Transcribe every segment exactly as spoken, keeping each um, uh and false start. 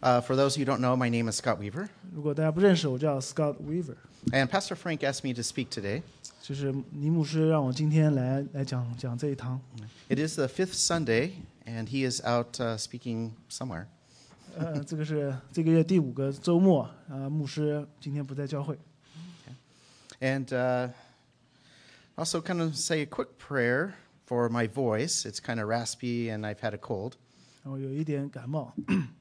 Uh, for those who don't know, my name is Scott Weaver, 如果大家不认识我，叫 Scott Weaver， and Pastor Frank asked me to speak today. 就是尼牧师让我今天来来讲讲这一堂。 It is the fifth Sunday, and he is out uh, speaking somewhere. 呃，这个是这个月第五个周末，啊，牧师今天不在教会。 And uh, also kind of say a quick prayer for my voice. It's kind of raspy, and I've had a cold. 然后有一点感冒，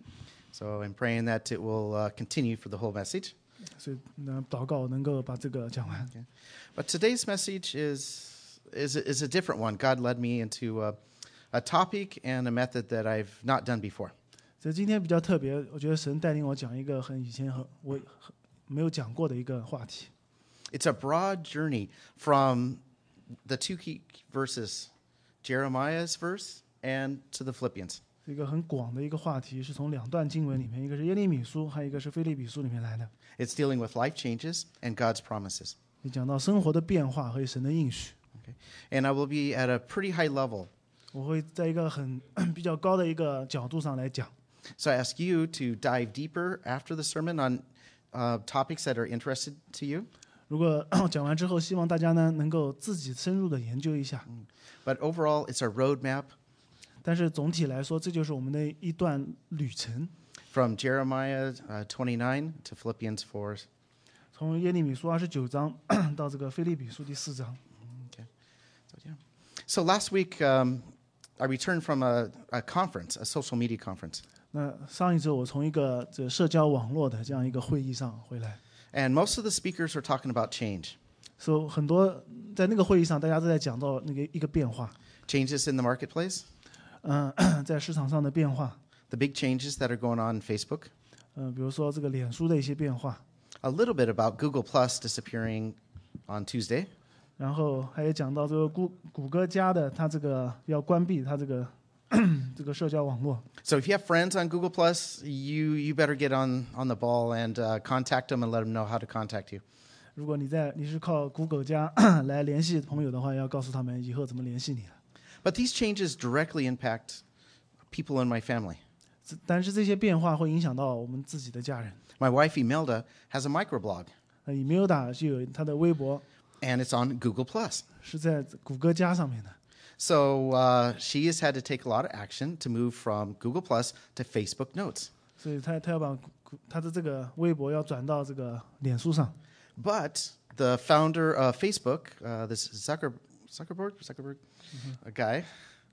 So I'm praying that it will uh, continue for the whole message. 所以呢，祷告能够把这个讲完。 But today's message is is is a different one. God led me into a, a topic and a method that I've not done before. 所以今天比较特别，我觉得神带领我讲一个很以前很我很没有讲过的一个话题。 It's a broad journey from the two key verses, Jeremiah's verse and to the Philippians. 是一个很广的一个话题，是从两段经文里面，一个是耶利米书，还有一个是腓立比书里面来的。 It's dealing with life changes and God's promises. 你讲到生活的变化和神的应许， Okay? And I will be at a pretty high level. 我会在一个很比较高的一个角度上来讲。 So I ask you to dive deeper after the sermon on uh, topics that are interested to you. 如果讲完之后，希望大家呢能够自己深入的研究一下。 But overall, it's a roadmap 但是总体来说，这就是我们的一段旅程， from Jeremiah uh, twenty-nine to Philippians four. 从耶利米书二十九章到这个腓立比书第四章。 Okay. So, yeah. So last week, um, I returned from a, a conference, a social media conference. 那上一周我从一个这社交网络的这样一个会议上回来， And most of the speakers were talking about change, 所以很多在那个会议上，大家都在讲到那个一个变化， changes in the marketplace, 嗯、在市场上的变化， the big changes that are going on in Facebook, 嗯、比如说这个脸书的一些变化， a little bit about Google Plus disappearing on Tuesday, 然后还有讲到这个谷谷歌加的它这个要关闭它这个这个社交网络。 So if you have friends on Google Plus, you you better get on, on the ball and uh, contact them and let them know how to contact you. 如果你在你是靠谷歌加来联系朋友的话，要告诉他们以后怎么联系你了。 But these changes directly impact people in my family. 这但是这些变化会影响到我们自己的家人。 My wife Imelda has a microblog, 呃，以 Milda 就有他的微博 and it's on Google Plus. 是在谷歌加上面的， So uh, she has had to take a lot of action to move from Google Plus to Facebook Notes. 所以他他要把谷他的这个微博要转到这个脸书上。 But the founder of Facebook, uh, this Zucker, Zuckerberg, Zuckerberg a guy,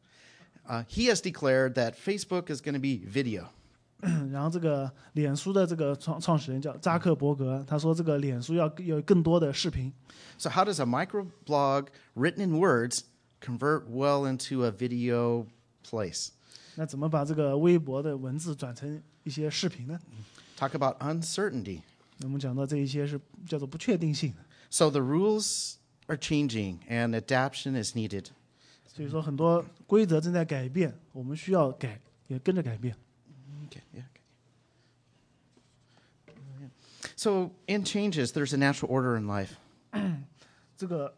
uh, he has declared that Facebook is going to be video. 然后这个脸书的这个创创始人叫扎克伯格，他说这个脸书要有更多的视频。 So how does a microblog written in words convert well into a video place? 那怎么把这个微博的文字转成一些视频呢？ Talk about uncertainty. 我们讲到这一些是叫做不确定性， So the rules are changing and adaptation is needed. 所以说很多规则正在改变，我们需要改，也跟着改变。 Okay, yeah, okay. So in changes, there's a natural order in life. 这个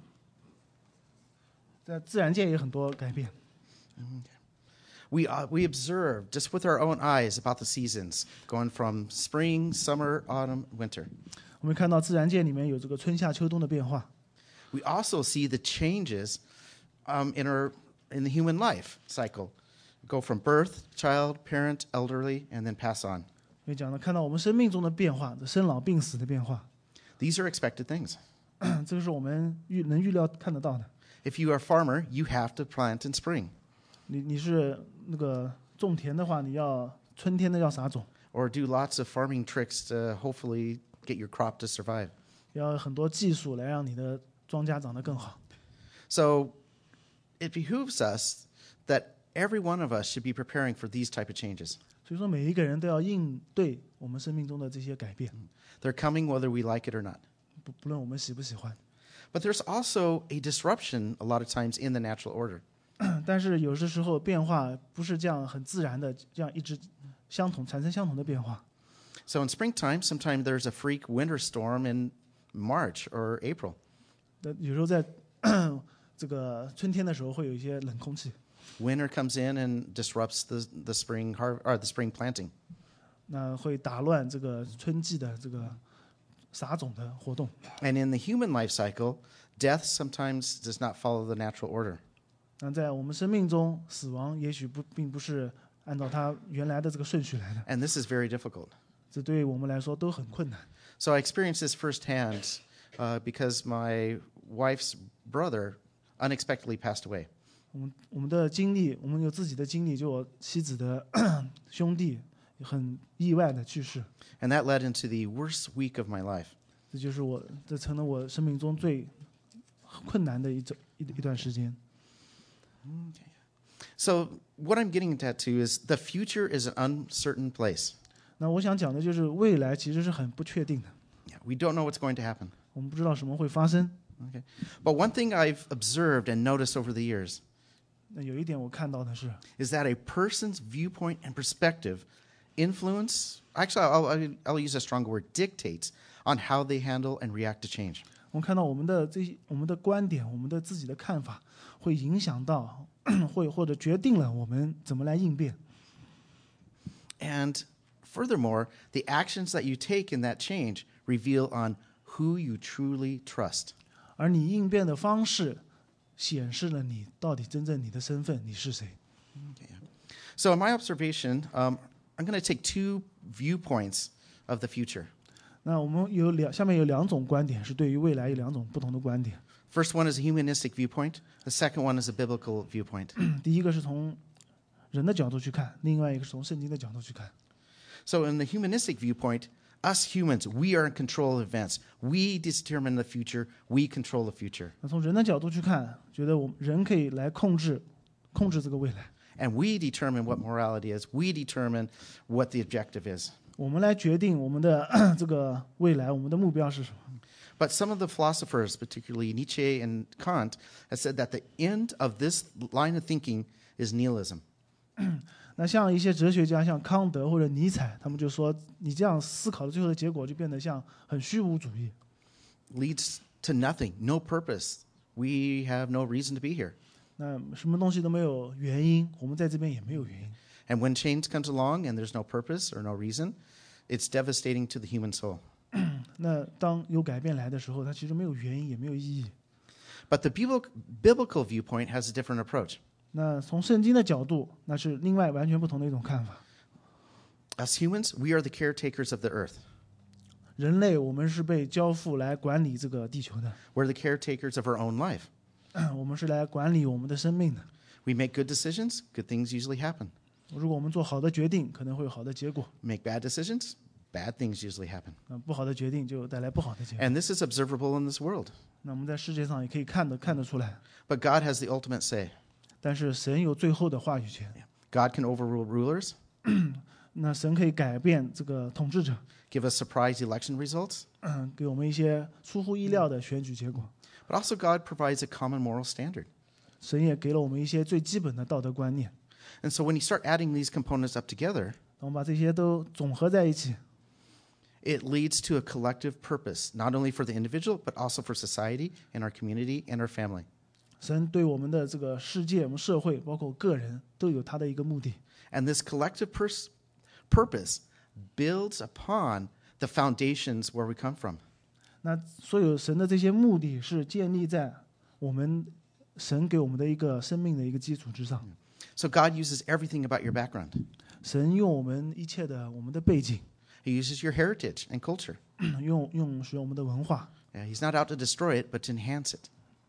在自然界也很多改变。 We uh, we observe just with our own eyes about the seasons, going from spring, summer, autumn, winter. 我们看到自然界里面有这个春夏秋冬的变化， We also see the changes um, in our in the human life cycle, go from birth, child, parent, elderly, and then pass on. 因为讲到看到我们生命中的变化，这生老病死的变化， These are expected things. 这个是我们预能预料看得到的。 If you are a farmer, you have to plant in spring, 你你是那个种田的话，你要春天的要撒种， or do lots of farming tricks to hopefully get your crop to survive. 要有很多技术来让你的庄稼长得更好。 So it behooves us that every one of us should be preparing for these type of changes. 所以说，每一个人都要应对我们生命中的这些改变， They're coming whether we like it or not. 不不论我们喜不喜欢。 But there's also a disruption a lot of times in the natural order. 但是有的时候变化不是这样很自然的，这样一直相同产生相同的变化。 So in springtime, sometimes there's a freak winter storm in March or April. 那有时候在这个春天的时候会有一些冷空气， Winter comes in and disrupts the the spring har- or the spring planting. 那会打乱这个春季的这个撒种的活动。 And in the human life cycle, death sometimes does not follow the natural order. 那在我们生命中，死亡也许不并不是按照它原来的这个顺序来的， And this is very difficult. 这对于我们来说都很困难。 So I experienced this firsthand uh, because my wife's brother unexpectedly passed away. 我们我们的经历，我们有自己的经历，就我妻子的兄弟很意外的去世， And that led into the worst week of my life. 这就是我这成了我生命中最困难的一种一一段时间。 So what I'm getting at to is the future is an uncertain place. 那我想讲的就是未来其实是很不确定的， Yeah, we don't know what's going to happen. 我们不知道什么会发生。 Okay. But one thing I've observed and noticed over the years 那有一点我看到的是， is that a person's viewpoint and perspective influence, actually, I'll, I'll, I'll use a stronger word, dictates on how they handle and react to change. 我们看到我们的这些我们的观点，我们的自己的看法，会影响到，会或者决定了我们怎么来应变。 And furthermore, the actions that you take in that change reveal on who you truly trust. 而你应变的方式，显示了你到底真正你的身份，你是谁。 So in my observation, um, I'm going to take two viewpoints of the future. 那我们有两，下面有两种观点，是对于未来有两种不同的观点。 First one is a humanistic viewpoint. The second one is a biblical viewpoint. 第一个是从人的角度去看，另外一个是从圣经的角度去看。 So in the humanistic viewpoint, us humans, we are in control of events. We determine the future. We control the future. 那从人的角度去看，觉得我们人可以来控制控制这个未来， And we determine what morality is. We determine what the objective is. 我们来决定我们的这个未来，我们的目标是什么。 But some of the philosophers, particularly Nietzsche and Kant, have said that the end of this line of thinking is nihilism. 那像一些哲学家，像康德或者尼采，他们就说，你这样思考的最后的结果就变得像很虚无主义， Leads to nothing, no purpose. We have no reason to be here. 那什么东西都没有原因，我们在这边也没有原因。 And when change comes along and there's no purpose or no reason, it's devastating to the human soul. 那当有改变来的时候，它其实没有原因，也没有意义。 But the biblical biblical viewpoint has a different approach. 那从圣经的角度，那是另外完全不同的一种看法。 Us humans, we are the caretakers of the earth. 人类，我们是被交付来管理这个地球的， We're the caretakers of our own life. 我们是来管理我们的生命的。 We make good decisions, good things usually happen. 如果我们做好的决定，可能会有好的结果； Make bad decisions, bad things usually happen. 那不好的决定就带来不好的结果。 And this is observable in this world. 那我们在世界上也可以看得看得出来， But God has the ultimate say. 但是神有最后的话语权。 God can overrule rulers, 那神可以改变这个统治者， give us surprise election results, 嗯，给我们一些出乎意料的选举结果。 but also God provides a common moral standard. 神也给了我们一些最基本的道德观念。 And so when you start adding these components up together, 当我们把这些都总合在一起， it leads to a collective purpose, not only for the individual, but also for society and our community and our family. 神对我们的这个世界、我们社会，包括个人，都有他的一个目的。 And this collective pers- purpose builds upon the foundations where we come from. 那所有神的这些目的是建立在我们神给我们的一个生命的一个基础之上。 So God uses everything about your background. 神用我们一切的我们的背景， He uses your heritage and culture. 用用使用我们的文化。 Yeah, he's not out to destroy it, but to enhance it.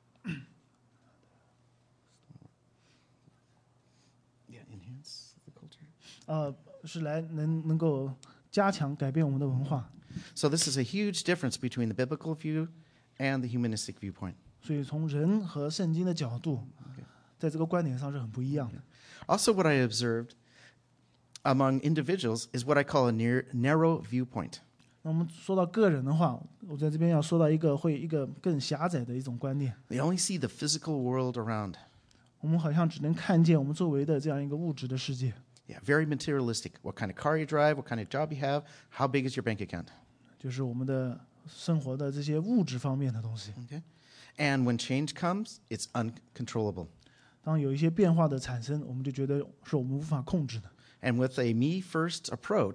Yeah, enhance the culture. 呃，是来能能够加强改变我们的文化。 So this is a huge difference between the biblical view and the humanistic viewpoint. 所以从人和圣经的角度，在这个观点上是很不一样的。 Also, what I observed among individuals is what I call a near, narrow viewpoint. 那我们说到个人的话，我在这边要说到一个会一个更狭窄的一种观念。 They only see the physical world around. 我们好像只能看见我们周围的这样一个物质的世界， Yeah, very materialistic. What kind of car you drive, what kind of job you have, how big is your bank account. 就是我们的生活的这些物质方面的东西。 Okay? And when change comes, it's uncontrollable. 当有一些变化的产生，我们就觉得是我们无法控制的。 And with a me first approach,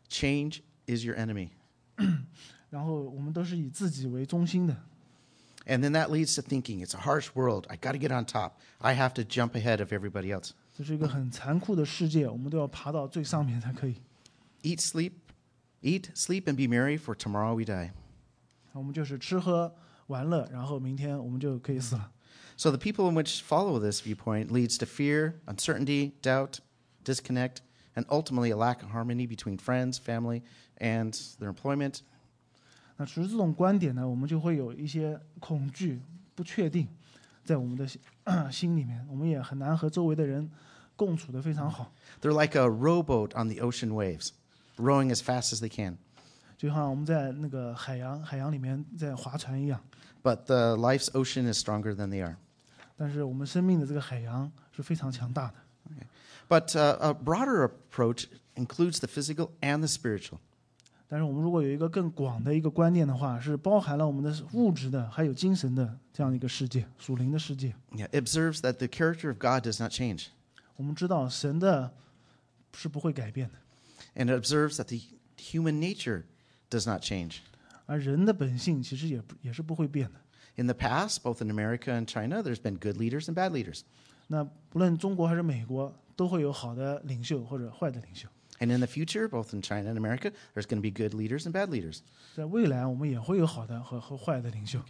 change is your enemy. 然后我们都是以自己为中心的。 And then that leads to thinking, it's a harsh world. I got to get on top. I have to jump ahead of everybody else. 这是一个很残酷的世界，我们都要爬到最上面才可以。 Eat, sleep, eat, sleep, and be merry, for tomorrow we die. 我们就是吃喝玩乐，然后明天我们就可以死了。 So the people in which follow this viewpoint leads to fear, uncertainty, doubt, disconnect, and ultimately a lack of harmony between friends, family, and their employment. 那持这种观点呢，我们就会有一些恐惧、不确定，在我们的心心里面，我们也很难和周围的人共处得非常好。 They're like a rowboat on the ocean waves, rowing as fast as they can. 就像我们在那个海洋海洋里面在划船一样。 But the life's ocean is stronger than they are. 但是我们生命的这个海洋是非常强大的。 Okay. But uh, a broader approach includes the physical and the spiritual. 但是我们如果有一个更广的一个观念的话，是包含了我们的物质的，还有精神的这样一个世界，属灵的世界。 Yeah, it observes that the character of God does not change. 我们知道神的是不会改变的， And it observes that the human nature does not change. 而人的本性其实也不也是不会变的。 In the past, both in America and China, there's been good leaders and bad leaders. 那不论中国还是美国，都会有好的领袖或者坏的领袖。 And in the future, both in China and America, there's going to be good leaders and bad leaders. 在未来，我们也会有好的和和坏的领袖。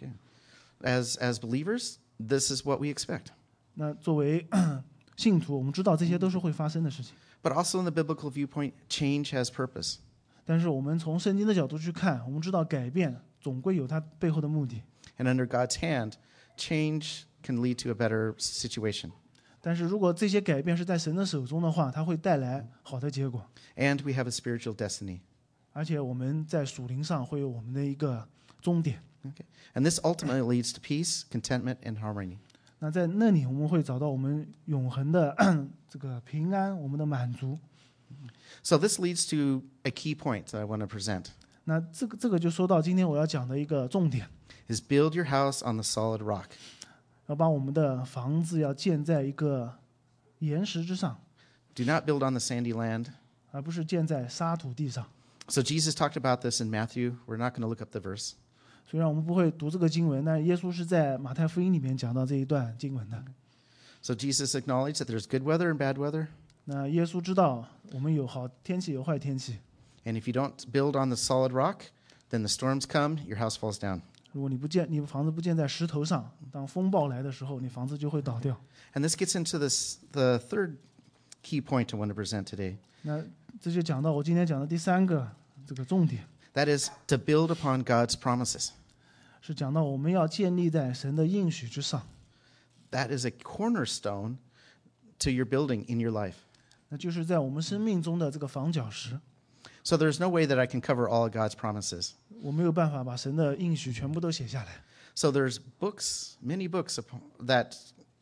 As, as believers, this is what we expect. 那作为信徒，我们知道这些都是会发生的事情。 But also in the biblical viewpoint, change has purpose. 但是我们从圣经的角度去看，我们知道改变总归有它背后的目的。 And under God's hand, change can lead to a better situation. 但是如果这些改变是在神的手中的话，它会带来好的结果。 And we have a spiritual destiny. 而且我们在属灵上会有我们的一个终点。 Okay. And this ultimately leads to peace, contentment, and harmony. 那在那里，我们会找到我们永恒的这个平安，我们的满足。 So this leads to a key point that I want to present. 那这个这个就说到今天我要讲的一个重点， Is build your house on the solid rock. 要把我们的房子要建在一个岩石之上， Do not build on the sandy land. 而不是建在沙土地上。 So Jesus talked about this in Matthew. We're not going to look up the verse. 虽然我们不会读这个经文，但是耶稣是在马太福音里面讲到这一段经文的。 So Jesus acknowledged that there's good weather and bad weather. 那耶稣知道我们有好天气有坏天气， And if you don't build on the solid rock, then the storms come, your house falls down. 如果你不建，你房子不建在石头上，当风暴来的时候，你房子就会倒掉。 And this gets into this the third key point I want to present today. 那这就讲到我今天讲的第三个这个重点， That is to build upon God's promises. 是讲到我们要建立在神的应许之上， That is a cornerstone to your building in your life. 那就是在我们生命中的这个房角石。 So there's no way that I can cover all of God's promises. 我没有办法把神的应许全部都写下来， So there's books, many books upon, that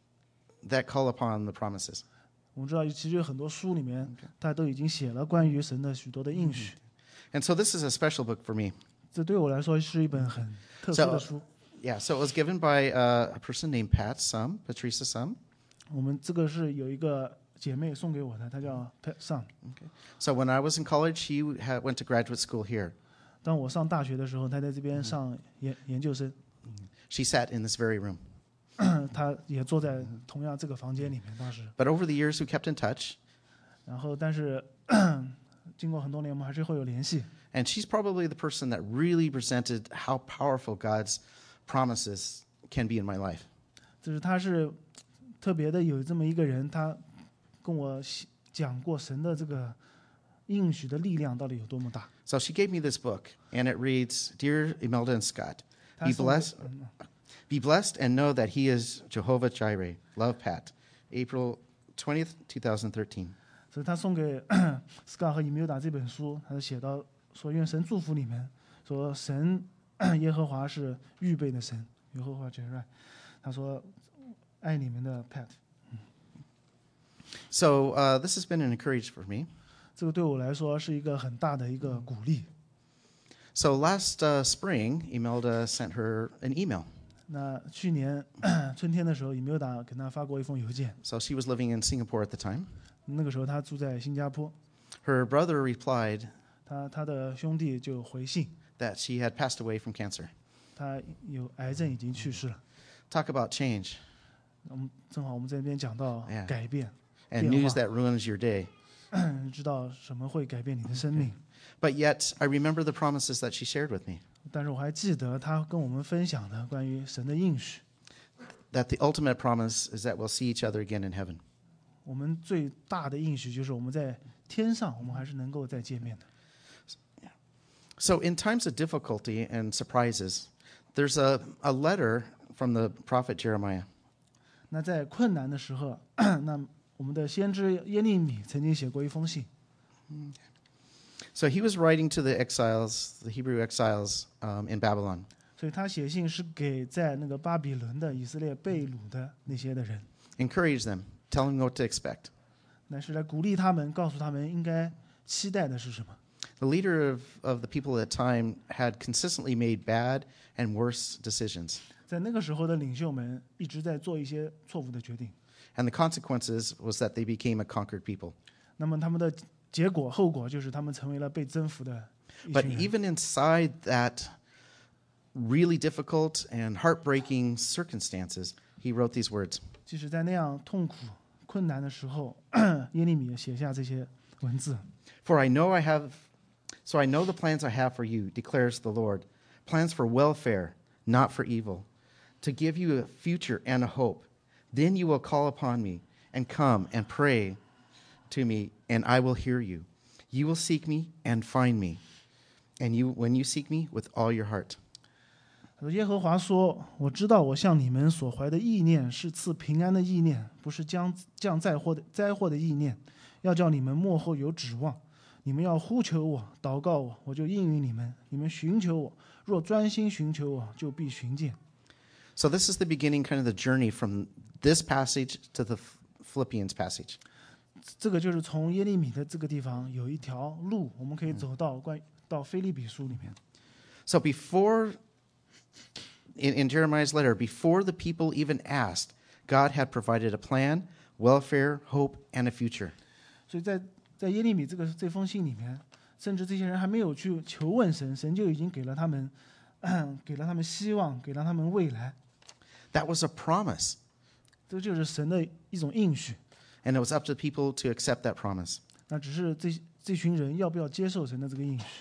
that call upon the promises. 我们知道其实有很多书里面，它都已经写了关于神的许多的应许。 And so this is a special book for me. 这对我来说是一本很特殊的书。 Yeah, so it was given by uh, a person named Pat Sum, Patricia Sum. 我们这个是有一个姐妹送给我的，她叫 Pat Sun。 So when I was in college, she had, went to graduate school here. 当我上大学的时候，她在这边上研研究生， She sat in this very room. 她也坐在同样这个房间里面。当时， But over the years, we kept in touch. 然后但是经过很多年，我们还是会有联系。 And she's probably the person that really presented how powerful God's promises can be in my life. 就是她是特别的有这么一个人，她跟我讲过神的这个应许的力量到底有多么大。 So she gave me this book, and it reads, Dear Imelda and Scott, 她 be 送给 blessed, be blessed and know that he is Jehovah Jireh. Love, Pat. April twentieth, twenty thirteen. 所以他送给 Scott 和 Imelda 这本书，他就写到说愿神祝福你们，说神耶和华是预备的神，耶和华 Jireh。他说爱你们的 Pat。 So uh, this has been an encouragement for me. 这个对我来说是一个很大的一个鼓励。 So last uh, spring, Imelda sent her an email. 那去年春天的时候 ，Imelda 给他发过一封邮件。 So she was living in Singapore at the time. 那个时候他住在新加坡， Her brother replied, 他他的兄弟就回信， that she had passed away from cancer. 他有癌症已经去世了。 Talk about change 我们正好我们这边讲到 Yeah. 改变， and 变 news 化， that ruins your day. 知道什么会改变你的生命。 But yet, I remember the promises that she shared with me, 但是我还记得他跟我们分享的关于神的应许。 that the ultimate promise is that we'll see each other again in heaven. 我们最大的应许就是我们在天上，我们还是能够再见面的。 So, in times of difficulty and surprises, there's a, a letter from the prophet Jeremiah. 那在困难的时候，那我们的先知耶利米曾经写过一封信。 So, he was writing to the exiles, the Hebrew exiles um, in Babylon. 所以他写信是给在那个巴比伦的以色列被掳的那些的人， Encourage them, tell them what to expect. 那是来鼓励他们，告诉他们应该期待的是什么。 The leader of, of the people at the time had consistently made bad and worse decisions. 在那个时候的领袖们一直在做一些错误的决定， And the consequences was that they became a conquered people. 那么他们的结果后果就是他们成为了被征服的一 But 群人。 even inside that really difficult and heartbreaking circumstances, he wrote these words. 即使在那样痛苦困难的时候，耶利米写下这些文字。 For I know I have, so I know the plans I have for you, declares the Lord, plans for welfare, not for evil, to give you a future and a hope. Then you will call upon me and come and pray to me, and I will hear you. You will seek me and find me, and you when you seek me with all your heart. 他说：“耶和华说，我知道我向你们所怀的意念是赐平安的意念，不是将降灾祸的灾祸的意念，要叫你们末后有指望。你们要呼求我，祷告我，我就应允你们。你们寻求我，若专心寻求我，就必寻见。” So this is the beginning, kind of the journey from this passage to the Philippians passage. 这个就是从耶利米的这个地方有一条路，我们可以走到关到腓立比书里面。 So before, in, in Jeremiah's letter, before the people even asked, God had provided a plan, welfare, hope, and a future. 所以在在耶利米这个这封信里面，甚至这些人还没有去求问神，神就已经给了他们，给了他们希望，给了他们未来。 That was a promise, 这就是神的一种应许。 and it was up to the people to accept that promise. 那只是这这群人要不要接受神的这个应许。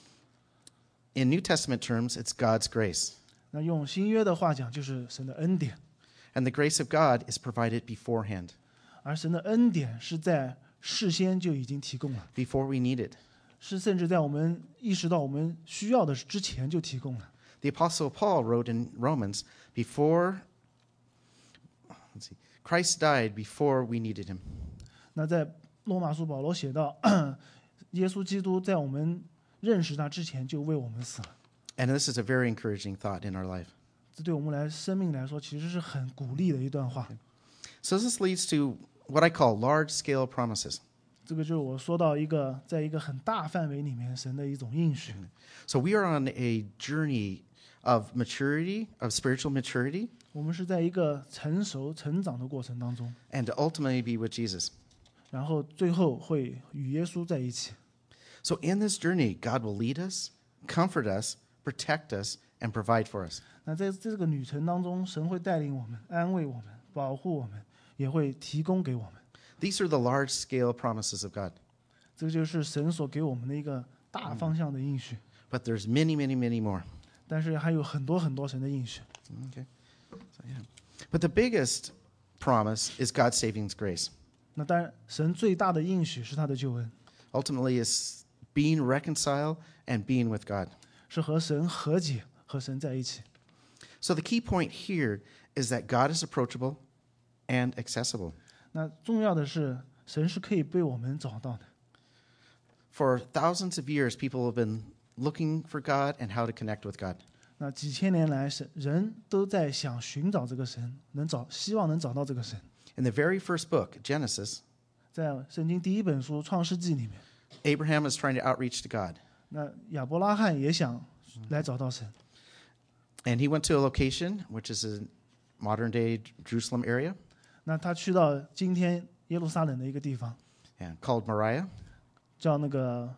In New Testament terms, it's God's grace. 那用新约的话讲，就是神的恩典。 And the grace of God is provided beforehand, 而神的恩典是在事先就已经提供了， before we need it. 是甚至在我们意识到我们需要的之前就提供了。 The Apostle Paul wrote in Romans, before, let's see, Christ died before we needed him. 那在罗马书保罗写到，耶稣基督在我们认识他之前就为我们死了。 And this is a very encouraging thought in our life. 这对我们来生命来说，其实是很鼓励的一段话。 So this leads to what I call large-scale promises. 这个就是我说到一个，在一个很大范围里面，神的一种应许。 So we are on a journey of maturity, of spiritual maturity, 我们是在一个成熟成长的过程当中， and to ultimately be with Jesus. 然后最后会与耶稣在一起。 So in this journey, God will lead us, comfort us, protect us, and provide for us. 那在这个旅程当中，神会带领我们、安慰我们、保护我们，也会提供给我们。 These are the large-scale promises of God. 这就是神所给我们的一个大方向的应许。 But there's many, many, many more. 但是还有很多很多神的应许。 Okay. So, yeah. But the biggest promise is God's saving grace. 那当然，神最大的应许是他的救恩， Ultimately, is being reconciled and being with God. 是和神和解，和神在一起。 So the key point here is that God is approachable and accessible. 那重要的是，神是可以被我们找到的。 For thousands of years, people have been looking for God and how to connect with God. 那几千年来，神人都在想寻找这个神，能找，希望能找到这个神。 In the very first book, Genesis, 在圣经第一本书《创世纪》里面， Abraham is trying to outreach to God. 那亚伯拉罕也想来找到神， And he went to a location, which is a modern-day Jerusalem area, 那他去到今天耶路撒冷的一个地方， yeah, called Moriah. 叫那个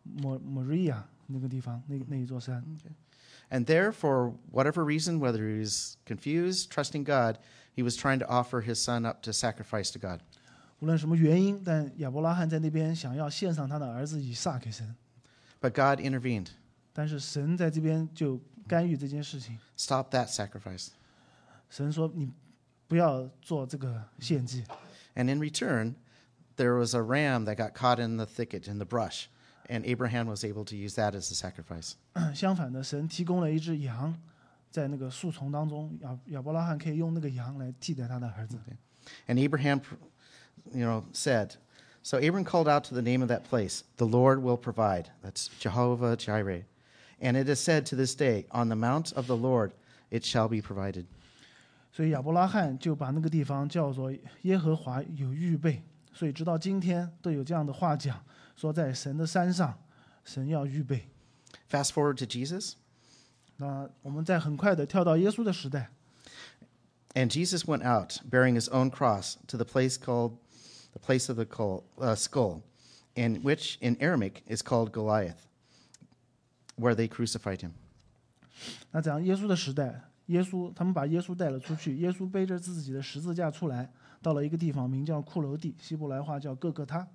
莫莫瑞亚那个地方，那那一座山。 And there, for whatever reason, whether he was confused, trusting God, he was trying to offer his son up to sacrifice to God. 无论什么原因，但亚伯拉罕在那边想要献上他的儿子以撒给神， But God intervened. 但是神在这边就干预这件事情。 Stop that sacrifice. 神说：“你不要做这个献祭。” And in return, there was a ram that got caught in the thicket, in the brush, and Abraham was able to use that as a sacrifice. 相反的，神提供了一只羊，在那个树丛当中，亚亚伯拉罕可以用那个羊来替代他的儿子。 And Abraham, you know, said, so Abraham called out to the name of that place, the Lord will provide. That's Jehovah Jireh. And it is said to this day, on the mount of the Lord it shall be provided. 所以亚伯拉罕就把那个地方叫做耶和华有预备。所以直到今天都有这样的话讲，说在神的山上，神要预备。 Fast forward to Jesus. 那我们再很快的跳到耶稣的时代。 And Jesus went out, bearing his own cross, to the place called the place of the skull, uh, skull, and which in Aramaic is called Goliath, where they crucified him. 那这样耶稣的时代，耶稣他们把耶稣带了出去，耶稣背着自己的十字架出来，到了一个地方名叫骷髅地，希伯来话叫各个他。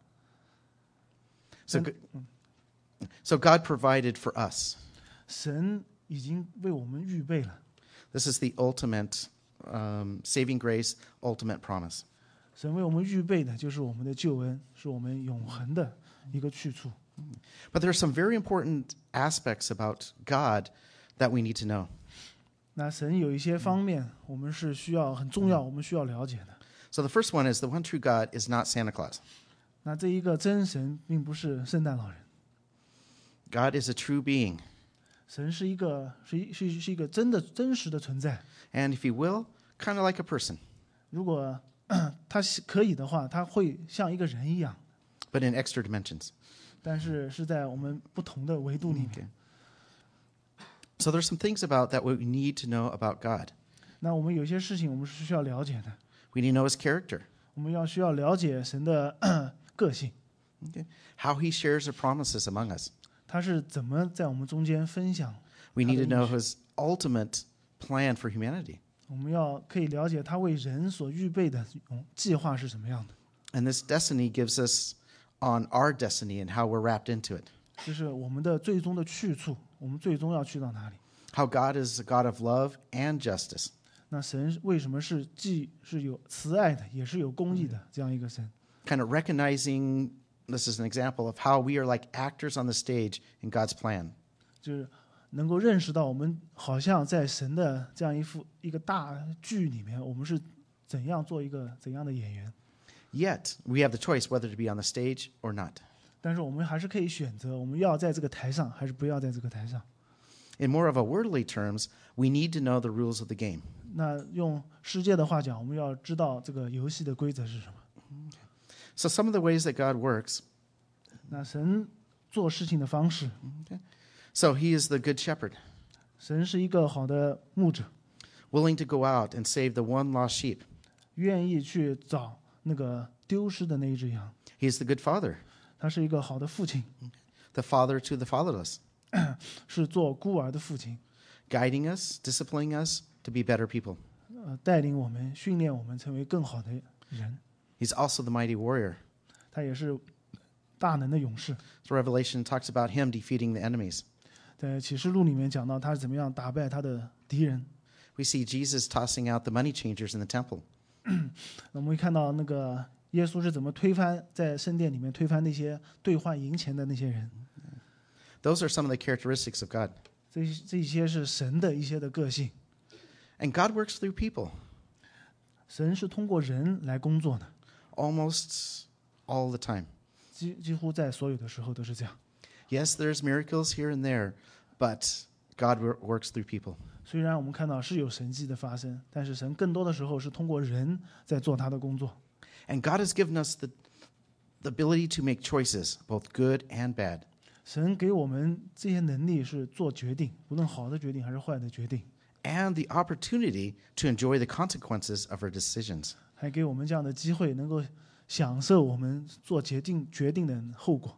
So, so God provided for us. 神已经为我们预备了， This is the ultimate um, saving grace, ultimate promise. 神为我们预备的就是我们的救恩，是我们永恒的一个去处。 But there are some very important aspects about God that we need to know. 那神有一些方面，我们是需要很重要，我们需要了解的。 So the first one is the one true God is not Santa Claus. 那这一个真神并不是圣诞老人， God is a true being. 神是一个是一是是一个真的真实的存在。 And if you will, kind of like a person, 如果他可以的话，他会像一个人一样， but in extra dimensions. 但是是在我们不同的维度里面。 Okay. So there's some things about that we need to know about God. 那我们有些事情我们是需要了解的， We need to know his character, 我们要需要了解神的个性， okay? How he shares the promises among us. 他是怎么在我们中间分享。 We need to know his ultimate plan for humanity. 我们要可以了解他为人所预备的计划是什么样的。 And this destiny gives us on our destiny and how we're wrapped into it. 就是我们的最终的去处，我们最终要去到哪里？ How God is a God of love and justice. 那神为什么是既是有慈爱的，也是有公义的这样一个神？ Kind of recognizing, this is an example of how we are like actors on the stage in God's plan. 就是能够认识到我们好像在神的这样一幅一个大剧里面，我们是怎样做一个怎样的演员。 Yet, we have the choice whether to be on the stage or not. 但是我们还是可以选择，我们要在这个台上，还是不要在这个台上。 In more of a worldly terms, we need to know the rules of the game. 那用世界的话讲，我们要知道这个游戏的规则是什么。 So some of the ways that God works, 那神做事情的方式， so he is the good shepherd, 神是一个好的牧者， willing to go out and save the one lost sheep. 愿意去找那个丢失的那一只羊。 He is the good father, 他是一个好的父亲， the father to the fatherless, 是做孤儿的父亲， guiding us, disciplining us to be better people. 呃，带领我们、训练我们成为更好的人。 He's also the mighty warrior. 他也是大能的勇士。 So Revelation talks about him defeating the enemies. 在启示录里面讲到他是怎么样打败他的敌人。 We see Jesus tossing out the money changers in the temple. 那我们会看到那个耶稣是怎么推翻在圣殿里面推翻那些兑换银钱的那些人。 Those are some of the characteristics of God. 这这些是神的一些的个性。 And God works through people 神是通过人来工作的， almost all the time. 几几乎在所有的时候都是这样。 Yes, there's miracles here and there, but God wor- works through people. 虽然我们看到是有神迹的发生，但是神更多的时候是通过人在做他的工作。 And God has given us the, the ability to make choices, both good and bad. 神给我们这些能力是做决定，无论好的决定还是坏的决定， And the opportunity to enjoy the consequences of our decisions. 还给我们这样的机会，能够享受我们做决定决定的后果。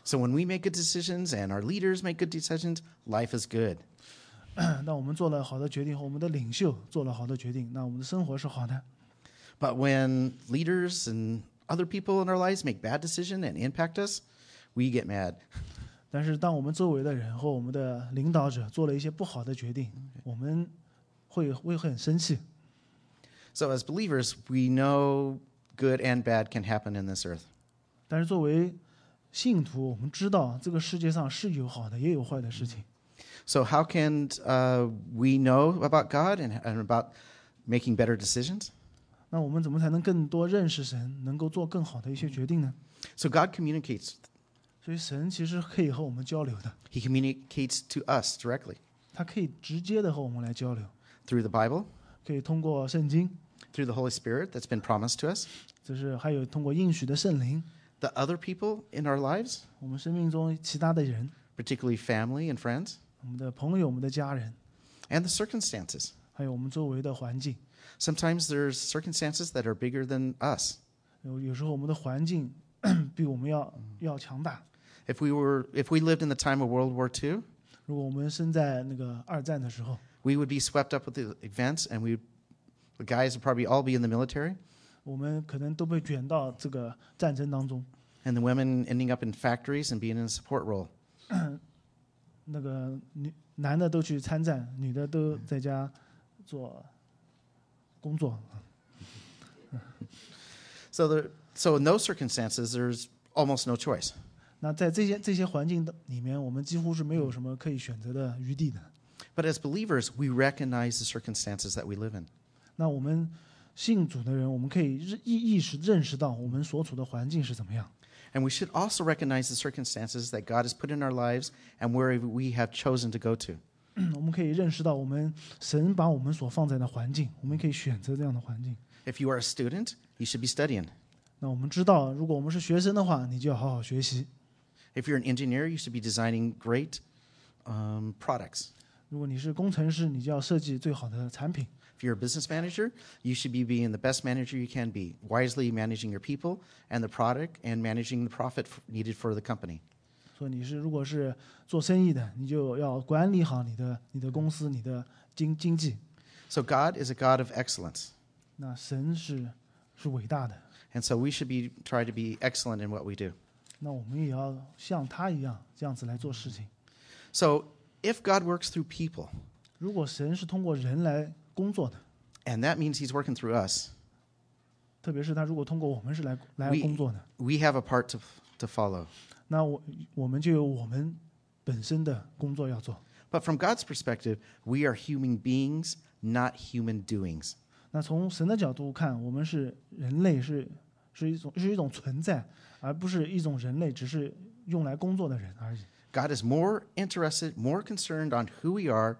So when we make good decisions and our leaders make good decisions, life is good. 当我们做了好的决定，和我们的领袖做了好的决定，那我们的生活是好的。 But when leaders and other people in our lives make bad decisions and impact us, we get mad. 但是当我们周围的人和我们的领导者做了一些不好的决定，我们会会很生气。 So as believers, we know good and bad can happen in this earth. 但是作为信徒，我们知道这个世界上是有好的，也有坏的事情。 So how can uh, we know about God and, and about making better decisions? 那我们怎么才能更多认识神，能够做更好的一些决定呢？ So God communicates. 所以神其实可以和我们交流的， He communicates to us directly 他可以直接的和我们来交流， through the Bible, 可以通过圣经， through the Holy Spirit that's been promised to us, 就是还有通过应许的圣灵， the other people in our lives, 我们生命中其他的人， particularly family and friends, 我们的朋友、我们的家人， and the circumstances. 还有我们周围的环境。 Sometimes there's circumstances that are bigger than us. 有有时候我们的环境比我们要要强大。 If we were, if we lived in the time of World War Two, 如果我们身在那个二战的时候， we would be swept up with the events, and we, the guys would probably all be in the military, 我们可能都被卷到这个战争当中。 and the women ending up in factories and being in a support role. 那个女男的都去参战，女的都在家做工作。 So, the, so in those circumstances, there's almost no choice. 那在这些这些环境的里面，我们几乎是没有什么可以选择的余地的。 But as believers, we recognize the circumstances that we live in. 那我们信主的人，我们可以意意识认识到我们所处的环境是怎么样。 And we should also recognize the circumstances that God has put in our lives and where we have chosen to go to. 我们可以认识到我们神把我们所放在的环境，我们可以选择这样的环境。 If you are a student, you should be studying. 那我们知道，如果我们是学生的话，你就要好好学习； If you're an engineer, you should be designing great um, products. 如果你是工程师，你就要设计最好的产品； If you're a business manager, you should be being the best manager you can be, wisely managing your people and the product and managing the profit f- needed for the company. 说你是如果是做生意的，你就要管理好你的你的公司、你的经经济。 So God is a God of excellence. 那神是是伟大的， And so we should be try to be excellent in what we do. 那我们也要像他一样这样子来做事情。 So if God works through people, 如果神是通过人来工作的， and that means he's working through us, 特别是他如果通过我们是来来 We- 工作的， we have a part to, to follow. 那我我们就有我们本身的工作要做。 But from God's perspective, we are human beings, not human doings. 那从神的角度看，我们是人类是，是一种是一种存在，而不是一种人类只是用来工作的人而已。 God is more interested, more concerned on who we are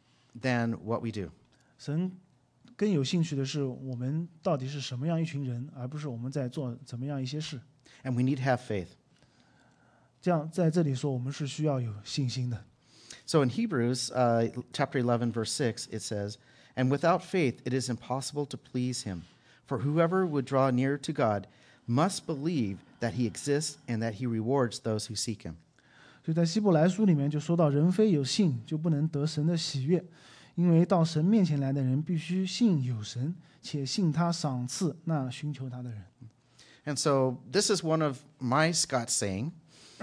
than what we do. 神更有兴趣的是我们到底是什么样一群人，而不是我们在做怎么样一些事。 And we need to have faith. 这样在这里说，我们是需要有信心的。 So in Hebrews uh, chapter eleven, verse six, it says, "And without faith it is impossible to please him. For whoever would draw near to God must believe that he exists and that he rewards those who seek him." 所以在希伯来书里面就说到，人非有信就不能得神的喜悦，因为到神面前来的人必须信有神，且信他赏赐那寻求他的人。 And so this is one of my Scots saying.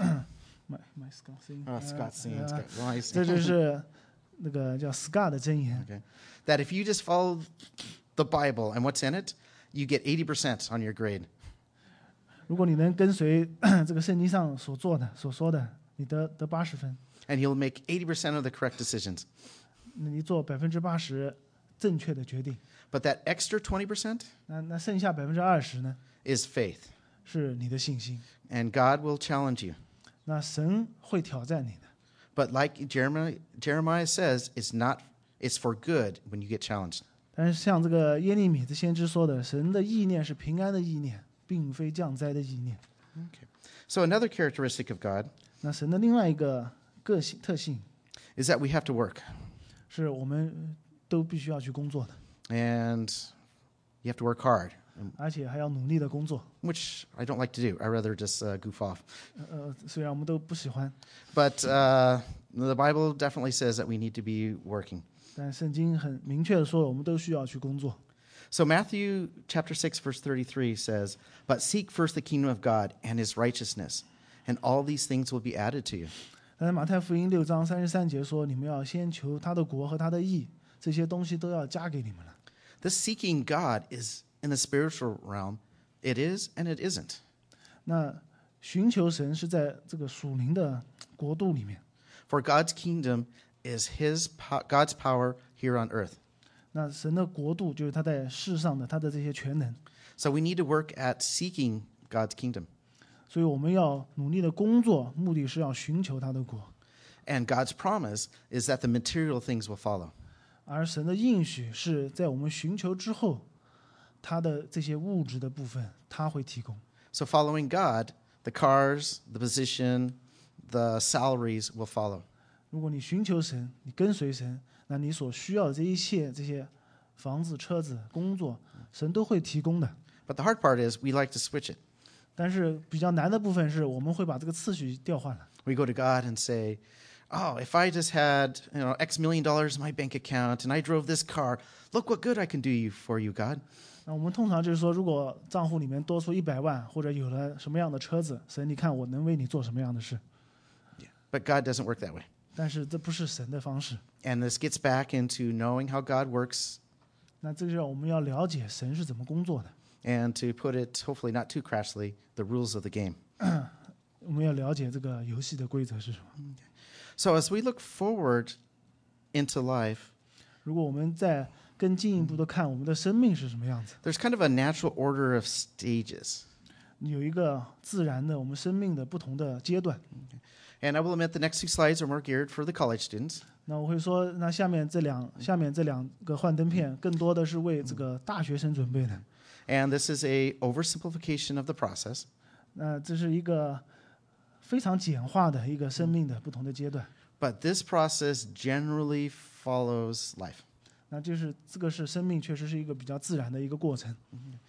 My my Scott saying， Uh, Scots saying. 呃 Scott, well, I 这 say- 就是那个叫 Scott 的箴言。 Okay. That if you just follow the Bible and what's in it, you get eighty percent on your grade. 如果你能跟随这个圣经上所做的、所说的，你得得八十分， And you'll make eighty percent of the correct decisions. 那你做百分之八十正确的决定。 But that extra twenty percent 那那剩下百分之二十呢， is faith. 是你的信心。 And God will challenge you. 那神会挑战你的。 But like Jeremiah, Jeremiah says, it's not, it's for good when you get challenged. 但是像这个耶利米的先知说的，神的意念是平安的意念，并非降灾的意念。 So another characteristic of God 那神的另外一个个性特性 is that we have to work. 是我们都必须要去工作的， And you have to work hard. 而且还要努力的工作。 which I don't like to do. I rather just uh, goof off. 呃，虽然我们都不喜欢， But uh, the Bible definitely says that we need to be working. 但圣经很明确的说，我们都需要去工作。 So Matthew chapter six verse thirty-three says, "But seek first the kingdom of God and his righteousness, and all these things will be added to you." 但是马太福音六章三十三节说，你们要先求他的国和他的义，这些东西都要加给你们了。 This seeking God is in the spiritual realm. It is and it isn't. 那寻求神是在这个属灵的国度里面。 For God's kingdom is his po- God's power here on earth. 那神的国度就是他在世上的他的这些全能， So we need to work at seeking God's kingdom. 所以我们要努力的工作，目的是要寻求他的国。 And God's promise is that the material things will follow. 而神的应许是在我们寻求之后，他的这些物质的部分他会提供。 So following God, the cars, the position, the salaries will follow. 如果你寻求神，你跟随神，那你所需要的这一切，这些房子、车子、工作，神都会提供的。 But the hard part is we like to switch it. 但是比较难的部分是我们会把这个次序调换了。 We go to God and say, "Oh, if I just had, you know, X million dollars in my bank account and I drove this car, look what good I can do you for you, God." 那我们通常就是说，如果账户里面多出一百万，或者有了什么样的车子，神，你看我能为你做什么样的事？ But God doesn't work that way. 但是这不是神的方式。 And this gets back into knowing how God works 那这个是我们要了解神是怎么工作的， and to put it, hopefully not too crassly, the rules of the game. 我们要了解这个游戏的规则是什么。 So as we look forward into life, 如果我们再更进一步的看我们的生命是什么样子， there's kind of a natural order of stages. 有一个自然的我们生命的不同的阶段。 And I will admit the next two slides are more geared for the college students. 那我会说，那下面这两下面这两个幻灯片更多的是为这个大学生准备的。 And this is a oversimplification of the process. 那这是一个非常简化的一个生命的不同的阶段。 But this process generally follows life. 那就是这个是生命，确实是一个比较自然的一个过程。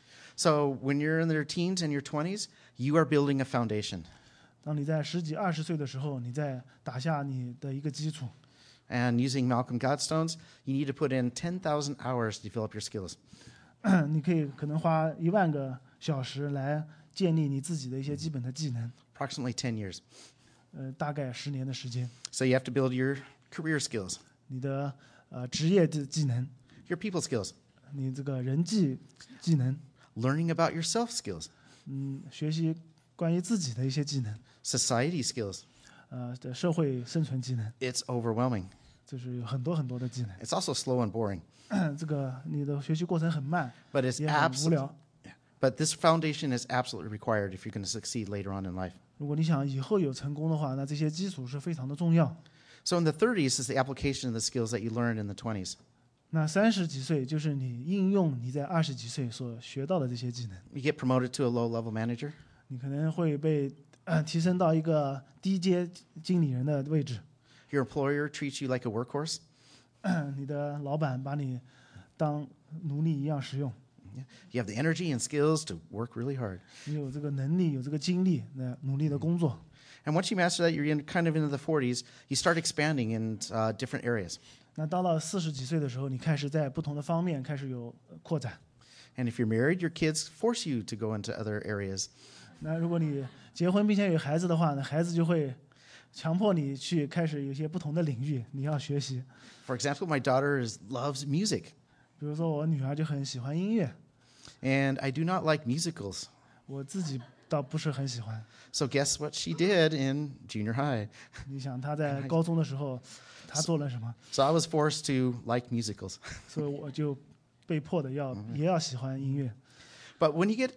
So when you're in your teens and your twenties, you are building a foundation. 当你在十几、二十岁的时候，你在打下你的一个基础。 And using Malcolm Gladstone's, you need to put in ten thousand hours to develop your skills. 你可以可能花一万个小时来建立你自己的一些基本的技能， Approximately ten years. 呃，大概十年的时间。 So you have to build your career skills, 你的呃职业的技能， your people skills, 你这个人际技能， learning about yourself skills, 嗯，学习关于自己的一些技能， society skills. 呃的社会生存技能， It's overwhelming. 就是有很多很多的技 It's also slow and boring. 能。这个你的学习过程很慢， But it's 也很无 absolutely 聊。 But this foundation is absolutely required if you're going to succeed later on in life. 如果你想以后有成功的话，那这些基础是非常的重要。 So in the thirties is the application of the skills that you learned in the twenties. 那三十几岁就是你应用你在二十几岁所学到的这些技能， You get promoted to a low-level manager. 你可能会被、呃、提升到一个低阶经理人的位置。 Your employer treats you like a workhorse. 你的老板把你当奴隶一样使用， You have the energy and skills to work really hard. 你有这个能力，有这个精力，那努力的工作。 And once you master that, you're in, kind of into the forties. You start expanding in uh, different areas. 那到了四十几岁的时候，你开始在不同的方面开始有呃扩展。 And if you're married, your kids force you to go into other areas. 那如果你结婚并且有孩子的话，那孩子就会强迫你去开始有一些不同的领域，你要学习。 For example, my daughter is, loves music. 比如说我女儿就很喜欢音乐， And I do not like musicals. 我自己倒不是很喜欢。 So guess what she did in junior high? 你想她在高中的时候，她做了什么？ So I was forced to like musicals. 所以我就被迫的要也要喜欢音乐。 But when you get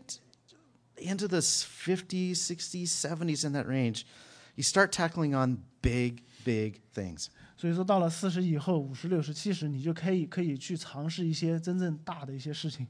into the fifties, sixties, seventies, in that range, you start tackling on big, big things. 所以说到了四十以后，五十、六十、七十，你就可以可以去尝试一些真正大的一些事情。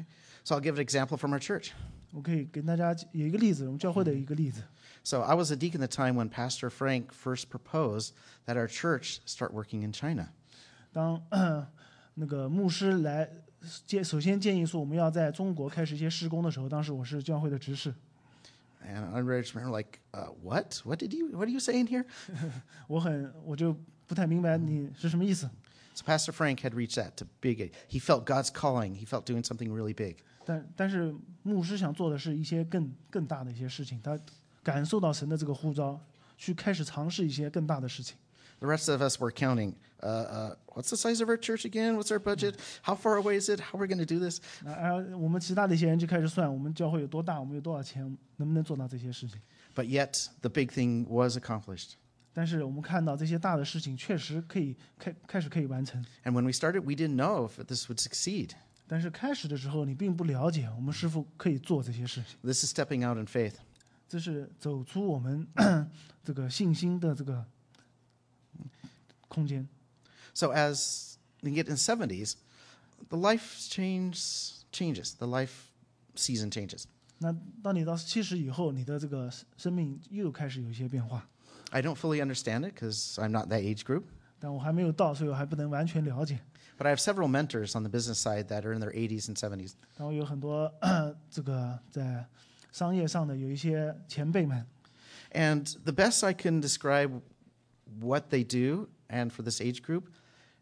So I'll give an example from our church. 我可以给大家有一个例子，我们教会的一个例子。 So I was a deacon at the time when Pastor Frank first proposed that our church start working in China. 当、呃、那个牧师来建首先建议说我们要在中国开始一些施工的时候，当时我是教会的执事， And I remember like, uh, what? What did you? What are you saying here? 我很我就不太明白你是什么意思。 So Pastor Frank had reached that to big. He felt God's calling. He felt doing something really big. 但但是牧师想做的是一些更更大的一些事情，他感受到神的这个呼召，去开始尝试一些更大的事情。 The rest of us were counting. Uh, uh, what's the size of our church again? What's our budget? How far away is it? How are we going to do this? 那而我们其他的一些人就开始算，我们教会有多大，我们有多少钱，能不能做到这些事情。 But yet, the big thing was accomplished. 但是我们看到这些大的事情确实可以开开始可以完成。 And when we started, we didn't know if this would succeed. 但是开始的时候，你并不了解我们是否可以做这些事情。 This is stepping out in faith. 这是走出我们这个信心的这个空间。 So as we get in the seventies, the life change changes. The life season changes. 那当你到七十以后，你的这个生命又开始有一些变化。 I don't fully understand it because I'm not that age group. 但我还没有到，所以我还不能完全了解。 But I have several mentors on the business side that are in their eighties and seventies. 然后有很多这个在商业上的有一些前辈们， And the best I can describe what they do, and for this age group,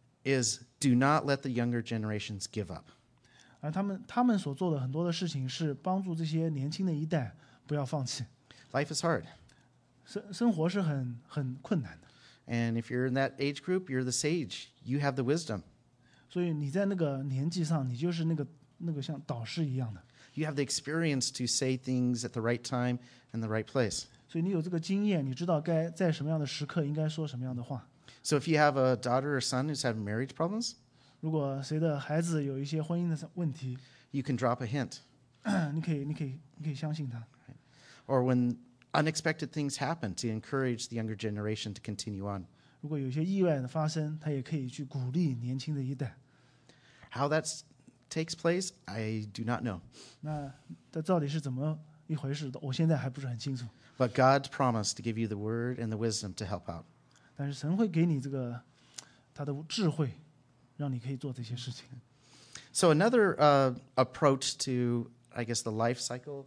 is do not let the younger generations give up. 而他们他们所做的很多的事情是帮助这些年轻的一代不要放弃。 Life is hard. 生生活是很很困难的， And if you're in that age group, you're the sage. You have the wisdom. 所以你在那个年纪上，你就是那个那个像导师一样的， You have the experience to say things at the right time and the right place. 所以你有这个经验，你知道该在什么样的时刻应该说什么样的话。 So if you have a daughter or son who's had marriage problems, 如果谁的孩子有一些婚姻的问题， you can drop a hint. 你可以你可以你可以相信他。 Or when unexpected things happen, to encourage the younger generation to continue on. 如果有一些意外的发生，他也可以去鼓励年轻的一代。 How that takes place, I do not know. 那这到底是怎么一回事的？我现在还不是很清楚。 But God promised to give you the word and the wisdom to help out. 但是神会给你这个他的智慧，让你可以做这些事情。 So another uh, approach to, I guess, the life cycle,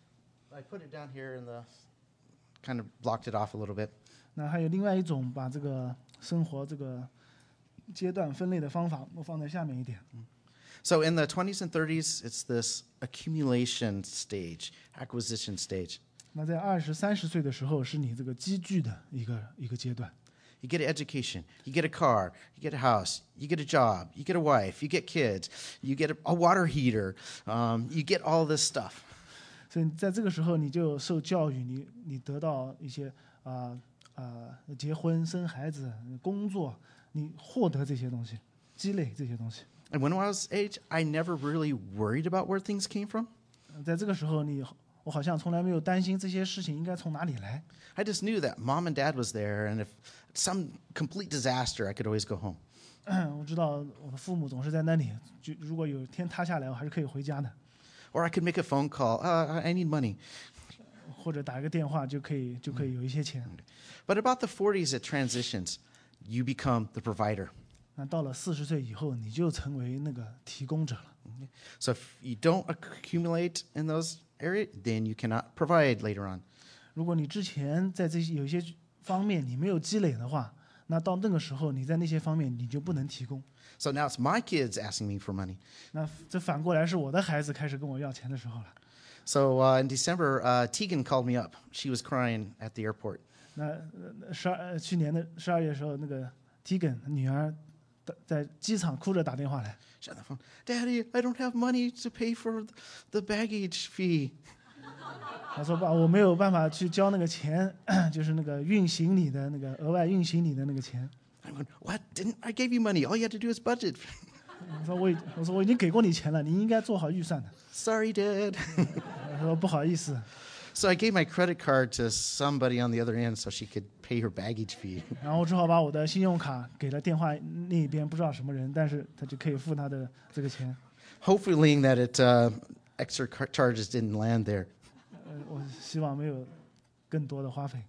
I put it down here in the, kind of blocked it off a little bit. 那还有另外一种把这个生活这个阶段分类的方法，我放在下面一点。 So in the twenties and thirties, it's this accumulation stage, acquisition stage. 那在二十三十岁的时候，是你这个积聚的一个一个阶段。 You get an education, you get a car, you get a house, you get a job, you get a wife, you get kids, you get a, a water heater, um, you get all this stuff. 所以在这个时候，你就受教育，你你得到一些啊啊、呃、结婚、生孩子、工作，你获得这些东西，积累这些东西。 And when I was age, I never really worried about where things came from. 在这个时候你，我好像从来没有担心这些事情应该从哪里来。 I just knew that mom and dad was there, and if some complete disaster, I could always go home. 我知道我的父母总是在那里，就如果有天塌下来，我还是可以回家的， Or I could make a phone call. Uh, I need money. 或者打一个电话就可以就可以有一些钱。 But about the forties, it transitions. You become the provider. 那到了四十岁以后，你就成为那个提供者了。 So if you don't accumulate in those areas, then you cannot provide later on. 如果你之前在这些有一些方面你没有积累的话，那到那个时候你在那些方面你就不能提供。 So now it's my kids asking me for money. 那这反过来是我的孩子开始跟我要钱的时候了。 So uh, in December, uh, Tegan called me up. She was crying at the airport. 那呃十二去年的十二月的时候，那个 Tegan 女儿在机场哭着打电话来。 She on the phone, Daddy, I don't have money to pay for the baggage fee. 他说：“爸，我没有办法去交那个钱，就是那个运行李的那个额外运行李的那个钱。” I went, what? Didn't I gave you money? All you had to do is budget. 我说我已我说我已经给过你钱了，你应该做好预算的。 Sorry, Dad. 他说不好意思。 So I gave my credit card to somebody on the other end so she could pay her baggage fee. 然后我只好把我的信用卡给了电话那一边，不知道什么人，但是他就可以付他的这个钱。 Hopefully that it uh, extra car- charges didn't land there. 呃，我希望没有更多的花费。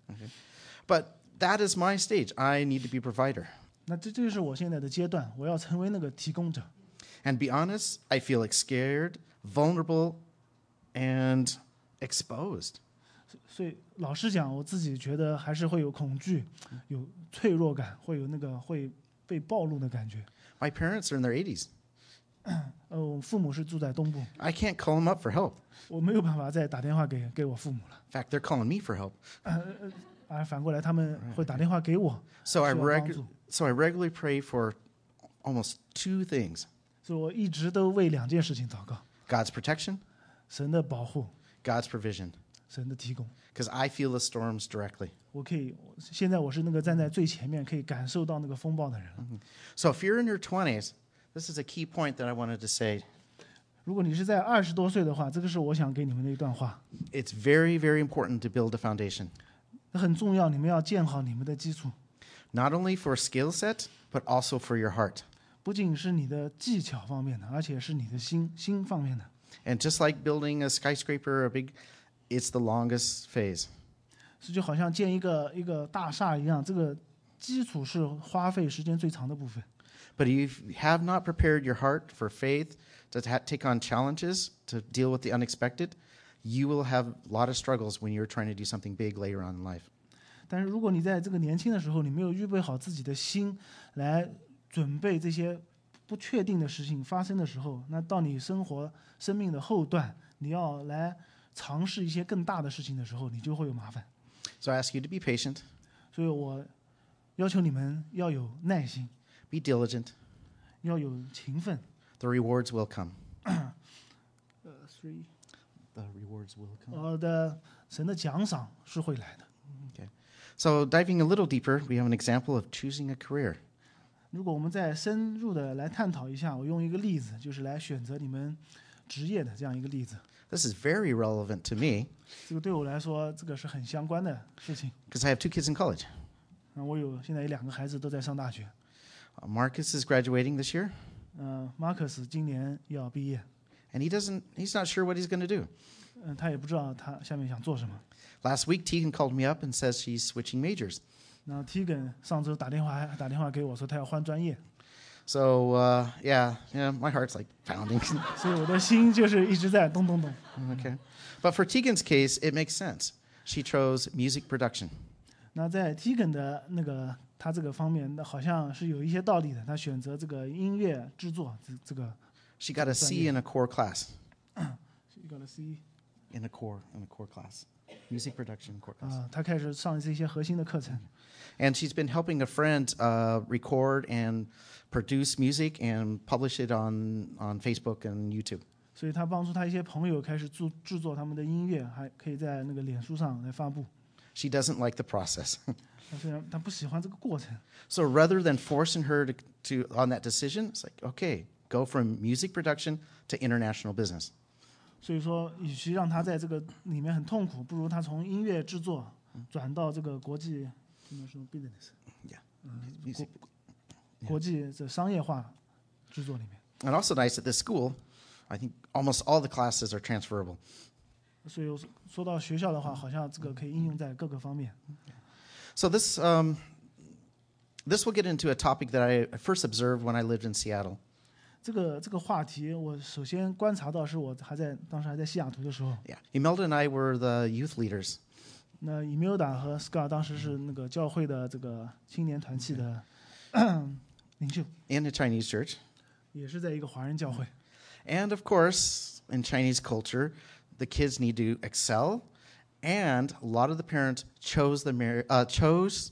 But that is my stage. I need to be a provider. 那这这就是我现在的阶段，我要成为那个提供者。 And be honest, I feel like scared, vulnerable, and exposed. 所以老实讲，我自己觉得还是会有恐惧，有脆弱感，会有那个会被暴露的感觉。 My parents are in their eighties. 呃，我父母是住在东部， I can't call them up for help. 我没有办法再打电话给给我父母了。 In fact, they're calling me for help. 而反过来，他们会打电话给我， So I 需要帮 regu- 助。 so I regularly pray for almost two things: 所以我一直都为两件事情祷告： God's protection, 神的保护， God's provision. 神的提供。 Because I feel the storms directly. 我可以，现在我是那个站在最前面，可以感受到那个风暴的人。 So if you're in your twenties, this is a key point that I wanted to say. 如果你是在二十多岁的话，这个是我想给你们的一段话， It's very, very important to build a foundation, 很重要，你们要建好你们的基础， not only for skill set, but also for your heart. 不仅是你的技巧方面的，而且是你的心心方面的。 And just like building a skyscraper, a big, it's the longest phase. 是就好像建一个一个大厦一样，这个基础是花费时间最长的部分。 But if you have not prepared your heart for faith, to ta- take on challenges, to deal with the unexpected, you will have a lot of struggles when you're trying to do something big later on in life. 但是如果你在这个年轻的时候，你没有预备好自己的心来准备这些不确定的事情发生的时候，那到你生活生命的后段，你要来尝试一些更大的事情的时候，你就会有麻烦。 So I ask you to be patient, 所以我要求你们要有耐心， be diligent. 要有勤奋。 The rewards will come. 呃，three， The rewards will come. 我的神的奖赏是会来的。 So diving a little deeper, we have an example of choosing a career. 如果我们再深入的来探讨一下，我用一个例子，就是来选择你们职业的这样一个例子。 This is very relevant to me 这个对我来说，这个是很相关的事情。 because I have two kids in college. 啊，我有现在有两个孩子都在上大学。 Uh, Marcus is graduating this year, 呃，Marcus 今年要毕业， and he doesn't. He's not sure what he's going to do. 嗯、他也不知道他下面想做什么。 Last week, Tegan called me up and says she's switching majors. 然后 Tegan 上周打电话还打电话给我说他要换专业， So uh, yeah, yeah, my heart's like pounding. 所以我的心就是一直在咚咚咚。 Okay, but for Tegan's case, it makes sense. She chose music production. 那在 Tegan 的那个他这个方面，那好像是有一些道理的。他选择这个音乐制作这这个 She got a C in a core class. You gotta see In a core, in a core class, music production core class. 啊，他开始上这些核心的课程。 And she's been helping a friend uh, record and produce music and publish it on, on Facebook and YouTube. 所以他帮助他一些朋友开始制制作他们的音乐，还可以在那个脸书上来发布。 She doesn't like the process. 他虽然他不喜欢这个过程， So rather than forcing her to, to on that decision, it's like, okay, go from music production to international business. 所以说，与其让他在这个里面很痛苦，不如他从音乐制作转到这个国际什么什么 business， Yeah. 嗯， Music. 国国际这商业化制作里面。 And also nice at this school, I think almost all the classes are transferable. 所以说到学校的话，好像这个可以应用在各个方面。 So this um, this will get into a topic that I first observed when I lived in Seattle. 这个这个话题，我首先观察到是我还在当时还在西雅图的时候， Yeah, Imelda and I were the youth leaders. 那 Imelda 和 Scar 当时是那个教会的这个青年团契的领袖， in a Chinese church. 也是在一个华人教会。 And of course, in Chinese culture, the kids need to excel. And a lot of the parents chose, the mar- uh, chose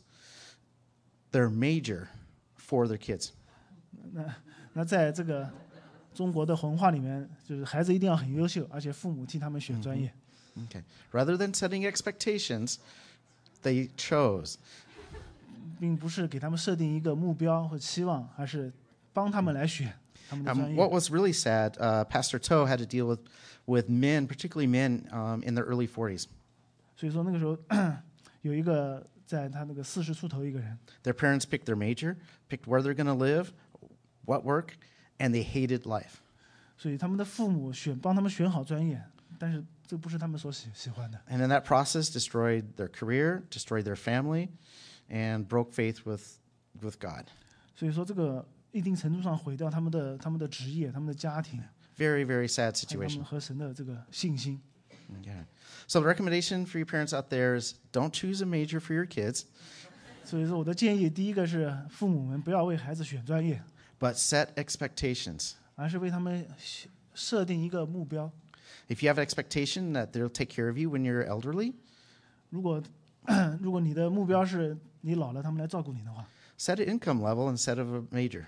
their major for their kids. 那那在这个中国的文化里面，就是孩子一定要很优秀，而且父母替他们选专业。 Okay. Rather than setting expectations, they chose. 并不是给他们设定一个目标和期望，而是帮他们来选他们的专 Um, 业。 what was really sad, uh, Pastor Toe had to deal with, with men, particularly men um, in their early forties. 所以说那个时候有一个在他那个四十出头一个人， Their parents picked their major, picked where they're going to live, what work, and they hated life. 所以他们的父母选帮他们选好专业，但是这不是他们所喜喜欢的。 And in that process, destroyed their career, destroyed their family, and broke faith with, with God. 所以说这个一定程度上毁掉他们的他们的职业、他们的家庭， Very, very sad 还有他 situation. 们和神的这个信心。 Yeah. So the recommendation for you parents out there is don't choose a major for your kids, 所以说，我的建议，第一个是父母们不要为孩子选专业， but set expectations. 而是为他们设定一个目标。 If you have an expectation that they'll take care of you when you're elderly, 如果如果你的目标是你老了他们来照顾你的话， set an income level instead of a major.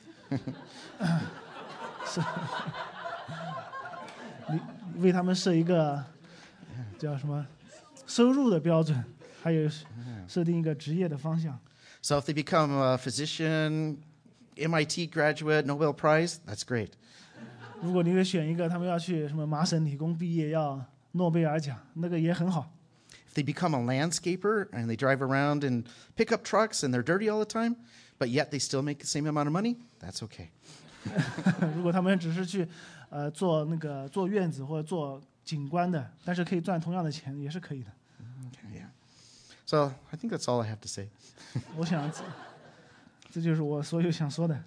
为他们设一个叫什么收入的标准，还有设定一个职业的方向。 So if they become a physician, M I T graduate, Nobel Prize, that's great. 如果你给选一个他们要去什么麻省理工毕业要诺贝尔奖，那个也很好。 If they become a landscaper and they drive around and pick up trucks and they're dirty all the time, but yet they still make the same amount of money, that's okay. 如果他们只是去呃做那个做院子或者做景观的，但是可以赚同样的钱，也是可以的。 Okay, yeah. So I think that's all I have to say. 我想这这就是我所有想说的。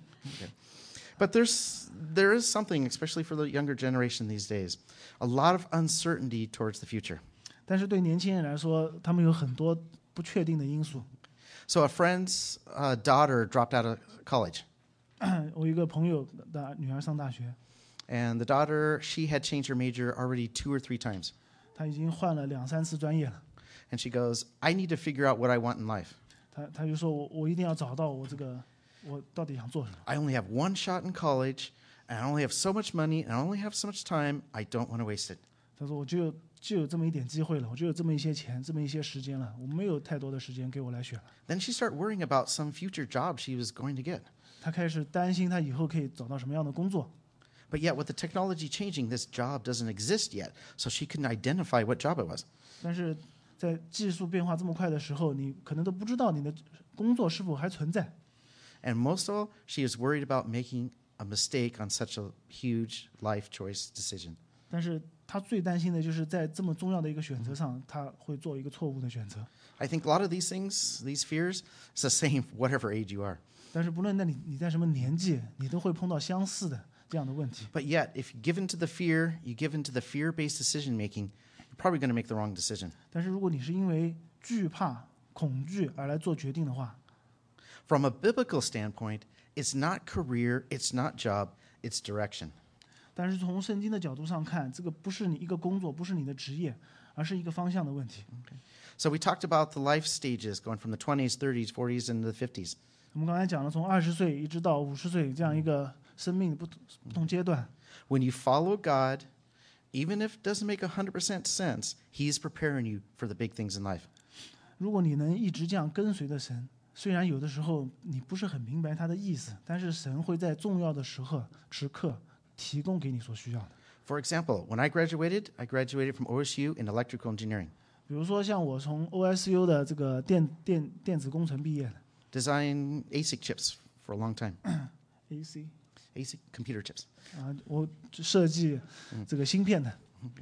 But there's there is something, especially for the younger generation these days, a lot of uncertainty towards the future. 但是对年轻人来说，他们有很多不确定的因素。 So a friend's uh, daughter dropped out of college, 我有一个朋友的女儿上大学， and the daughter, she had changed her major already two or three times. 她已经换了两三次专业了。 And she goes, I need to figure out what I want in life. 她她就说我我一定要找到我这个我到底想做什么。 I only have one shot in college, and I only have so much money, and I only have so much time. I don't want to waste it. 她说我就有就有这么一点机会了，我就有这么一些钱，这么一些时间了，我没有太多的时间给我来选了。 Then she started worrying about some future job she was going to get. 她开始担心她以后可以找到什么样的工作。 But yet, with the technology changing, this job doesn't exist yet, so she couldn't identify what job it was. 但是在技术变化这么快的时候，你可能都不知道你的工作是否还存在。 And most of all, she is worried about making a mistake on such a huge life choice decision. 但是她最担心的就是在这么重要的一个选择上，她会做一个错误的选择。 I think a lot of these things, these fears, it's the same whatever age you are. 但是不论那你你在什么年纪，你都会碰到相似的这样的问题。 But yet, if you give in to the fear, you give in to the fear-based decision making, you're probably going to make the wrong decision. 但是如果你是因为惧怕、恐惧而来做决定的话， From a biblical standpoint, it's not career, it's not job, it's direction. 但是从圣经的角度上看，这个不是你一个工作，不是你的职业，而是一个方向的问题。 So we talked about the life stages going from the twenties, thirties, forties, and the fifties. 我们刚才讲了，从二十岁一直到五十岁这样一个生命的不同不同阶段。 When you follow God, even if it doesn't make one hundred percent sense, He's preparing you for the big things in life. 如果你能一直这样跟随着神，虽然有的时候你不是很明白他的意思，但是神会在重要的时刻时刻提供给你所需要的。 For example, when I graduated, I graduated from O S U in electrical engineering. 比如说像我从 O S U 的这个电电电子工程毕业的 Design A S I C chips for a long time. ，A C A S I C computer chips. 啊，我设计这个芯片的。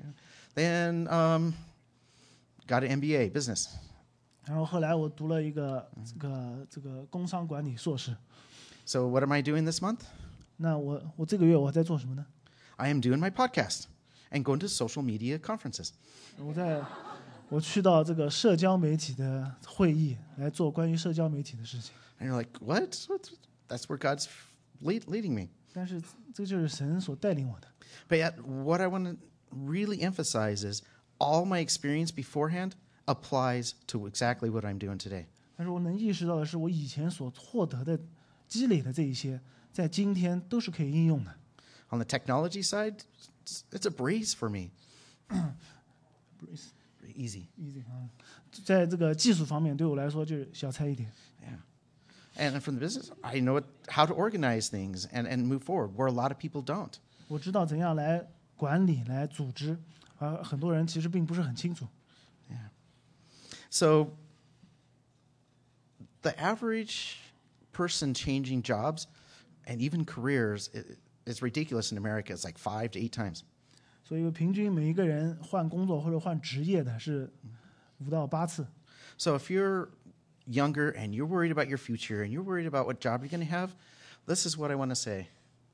Then um, got an M B A, business. 然后后来我读了一个这个这个工商管理硕士。 So what am I doing this month? 那我我这个月我在做什么呢？ I am doing my podcast and going to social media conferences. 我在我去到这个社交媒体的会议来做关于社交媒体的事情。 And you're like, what? What? That's where God's lead, leading me. 但是这就是神所带领我的。 But yet, what I want to really emphasize is all my experience beforehand applies to exactly what I'm doing today. 但是我能意识到的是，我以前所获得的、积累的这一些，在今天都是可以应用的。 On the technology side, it's, it's a breeze for me. Easy. easy 啊，在这个技术方面对我来说就是小菜一碟。 Yeah. And from the business, I know it, how to organize things and, and move forward, where a lot of people don't. 我知道怎样来管理、来组织，而很多人其实并不是很清楚。 So the average person changing jobs and even careers i- is ridiculous in America. It's like five to eight times. 所以平均每一个人换工作或者换职业的是五到八次。 So if you're younger and you're worried about your future and you're worried about what job you're going to have, This is what I want to say.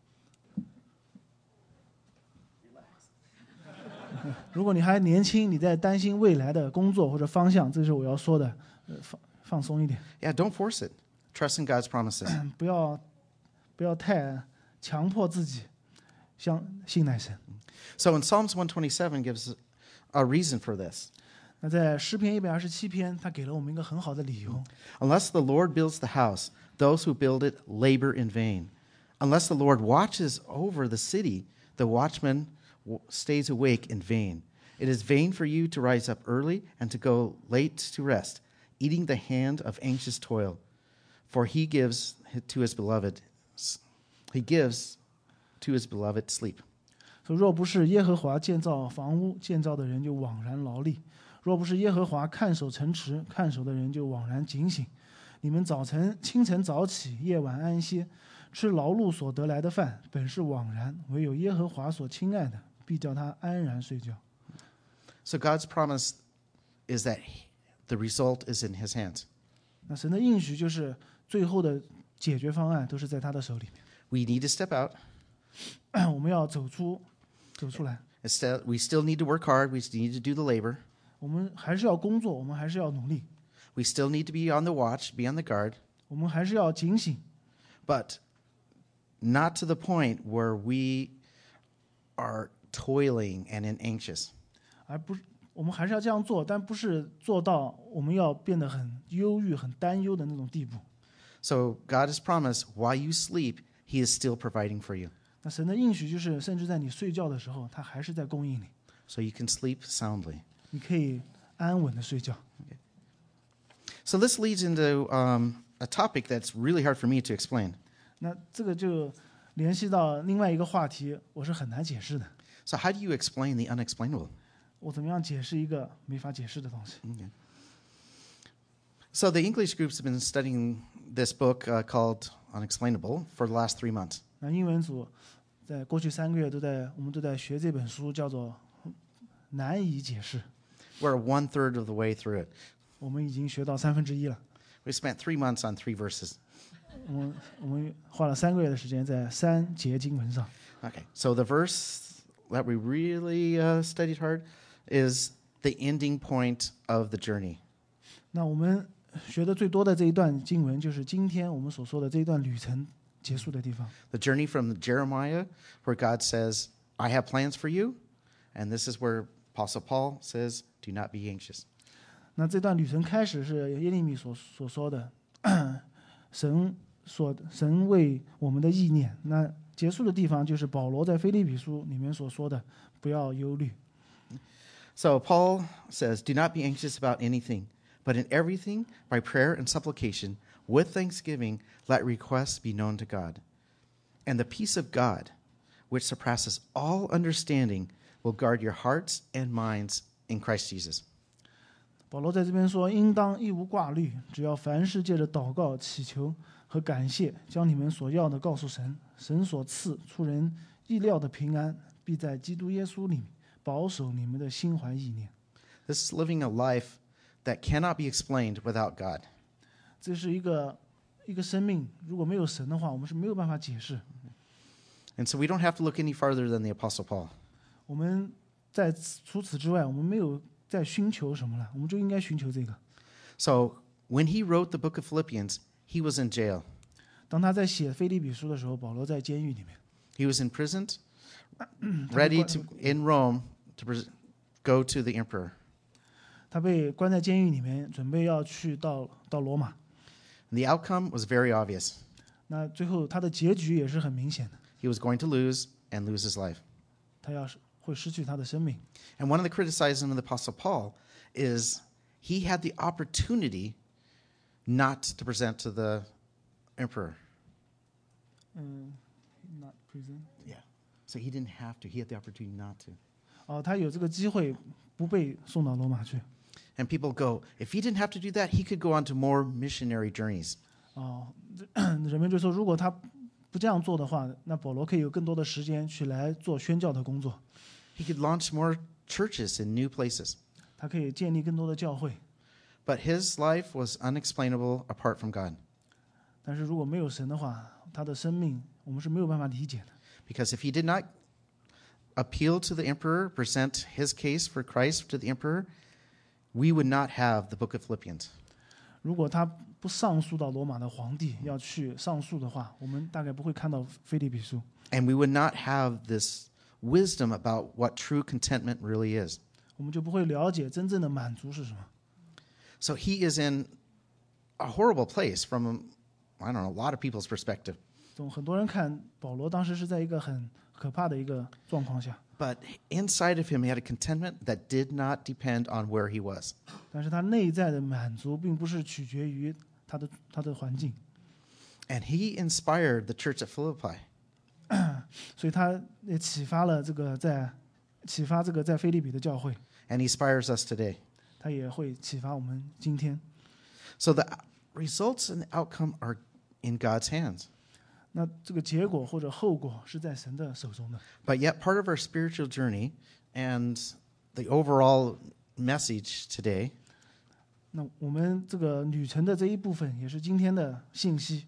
如果你还年轻，你在担心未来的工作或者方向，这是我要说的，呃，放放松一点， Yeah, don't force it. Trust in God's promises. 不要不要太强迫自己，相信赖神。 So in Psalms one twenty-seven gives a reason for this. 那在诗篇一百二十七篇，他给了我们一个很好的理由。 Unless the Lord builds the house, those who build it labor in vain. Unless the Lord watches over the city, the watchman w- stays awake in vain. It is vain for you to rise up early and to go late to rest, eating the hand of anxious toil. For he gives to his beloved, he gives to his beloved sleep. 说若不是耶和华建造房屋，建造的人就枉然劳力；若不是耶和华看守城池，看守的人就枉然警醒。你们早晨清晨早起，夜晚安歇，吃劳碌所得来的饭，本是枉然；唯有耶和华所亲爱的，必叫他安然睡觉。 So God's promise is that the result is in his hands. 那神的应许就是最后的解决方案都是在他的手里 We need to step out. 面。我们要走出，走出来。 Instead, we still need to work hard. We need to do the labor. 我们还是要工作，我们还是要努力， We still need to be on the watch, be on the guard, 我们还是要警醒， but not to the point where we are toiling and in anxious. 而不是我们还是要这样做，但不是做到我们要变得很忧郁、很担忧的那种地步。 So God has promised, while you sleep, he is still providing for you. 那神的应许就是，甚至在你睡觉的时候，他还是在供应你， So you can sleep soundly. 你可以安稳的睡觉。 So this leads into um, a topic that's really hard for me to explain. 那这个就联系到另外一个话题，我是很难解释的。 So how do you explain the unexplainable? 我怎么样解释一个没法解释的东西？ So the English groups have been studying this book uh, called Unexplainable for the last three months. 那英文组在过去三个月都在，我们都在学这本书，叫做《难以解释》。 We're one third of the way through it. 我们已经学到三分之一了。 We spent three months on three verses. 我们我们花了三个月的时间在三节经文上。 Okay, so the verse that we really uh, studied hard is the ending point of the journey. 那我们学的最多的这一段经文，就是今天我们所说的这一段旅程结束的地方。 The journey from Jeremiah, where God says, I have plans for you. And this is where Apostle Paul says, do not be anxious. 那这段旅程开始是耶利米所所说的，神所神为我们的意念。那结束的地方就是保罗在腓立比书里面所说的，不要忧虑。 So Paul says, do not be anxious about anything, but in everything, by prayer and supplication, with thanksgiving, let requests be known to God. And the peace of God, which surpasses all understanding, will guard your hearts and minds in Christ Jesus. 保罗在这边说，应当一无挂虑，只要凡事借着祷告、祈求和感谢，将你们所要的告诉神，神所赐出人意料的平安，必在基督耶稣里保守你们的心怀意念。 This is living a life that cannot be explained without God. 这是一个一个生命，如果没有神的话，我们是没有办法解释。 And so we don't have to look any farther than the Apostle Paul. 我们在此除此之外，我们没有在寻求什么了，我们就应该寻求这个。 So when he wrote the book of Philippians, he was in jail. 当他在写腓立比书的时候，保罗在监狱里面， He was imprisoned, ready to in Rome to pres- go to the emperor. 他被关在监狱里面，准备要去到到罗马。 And the outcome was very obvious. 那最后他的结局也是很明显的， He was going to lose and lose his life. 他要是会失去他的生命。 And one of the criticisms of the Apostle Paul is he had the opportunity not to present to the emperor. 嗯 ，not prison。 Yeah. So he didn't have to. He had the opportunity not to. 哦，他有这个机会不被送到罗马去。 And people go, if he didn't have to do that, he could go on to more missionary journeys. 哦，人们就说，如果他不这样做的话，那保罗可以有更多的时间去来做宣教的工作， He could launch more churches in new places. 他可以建立更多的教会。 But his life was unexplainable apart from God. 但是如果没有神的话，他的生命我们是没有办法理解的。 Because if he did not appeal to the emperor, present his case for Christ to the emperor, we would not have the book of Philippians. 如果他不上诉到罗马的皇帝，要去上诉的话，我们大概不会看到腓立比书。 And we would not have this wisdom about what true contentment really is. 我们就不会了解真正的满足是什么。 So he is in a horrible place from, I don't know, a lot of people's perspective. 从很多人看，保罗当时是在一个很可怕的一个状况下。 But inside of him, he had a contentment that did not depend on where he was. 但是他内在的满足并不是取决于他的他的环境。 And he inspired the church at Philippi. 所以他也启发了这个在启发这个在腓立比的教会。 And he inspires us today. 他也会启发我们今天。 So the results and outcome are in God's hands. 那这个结果或者后果是在神的手中的。 But yet part of our spiritual journey and the overall message today 那我们这个旅程的这一部分，也是今天的信息，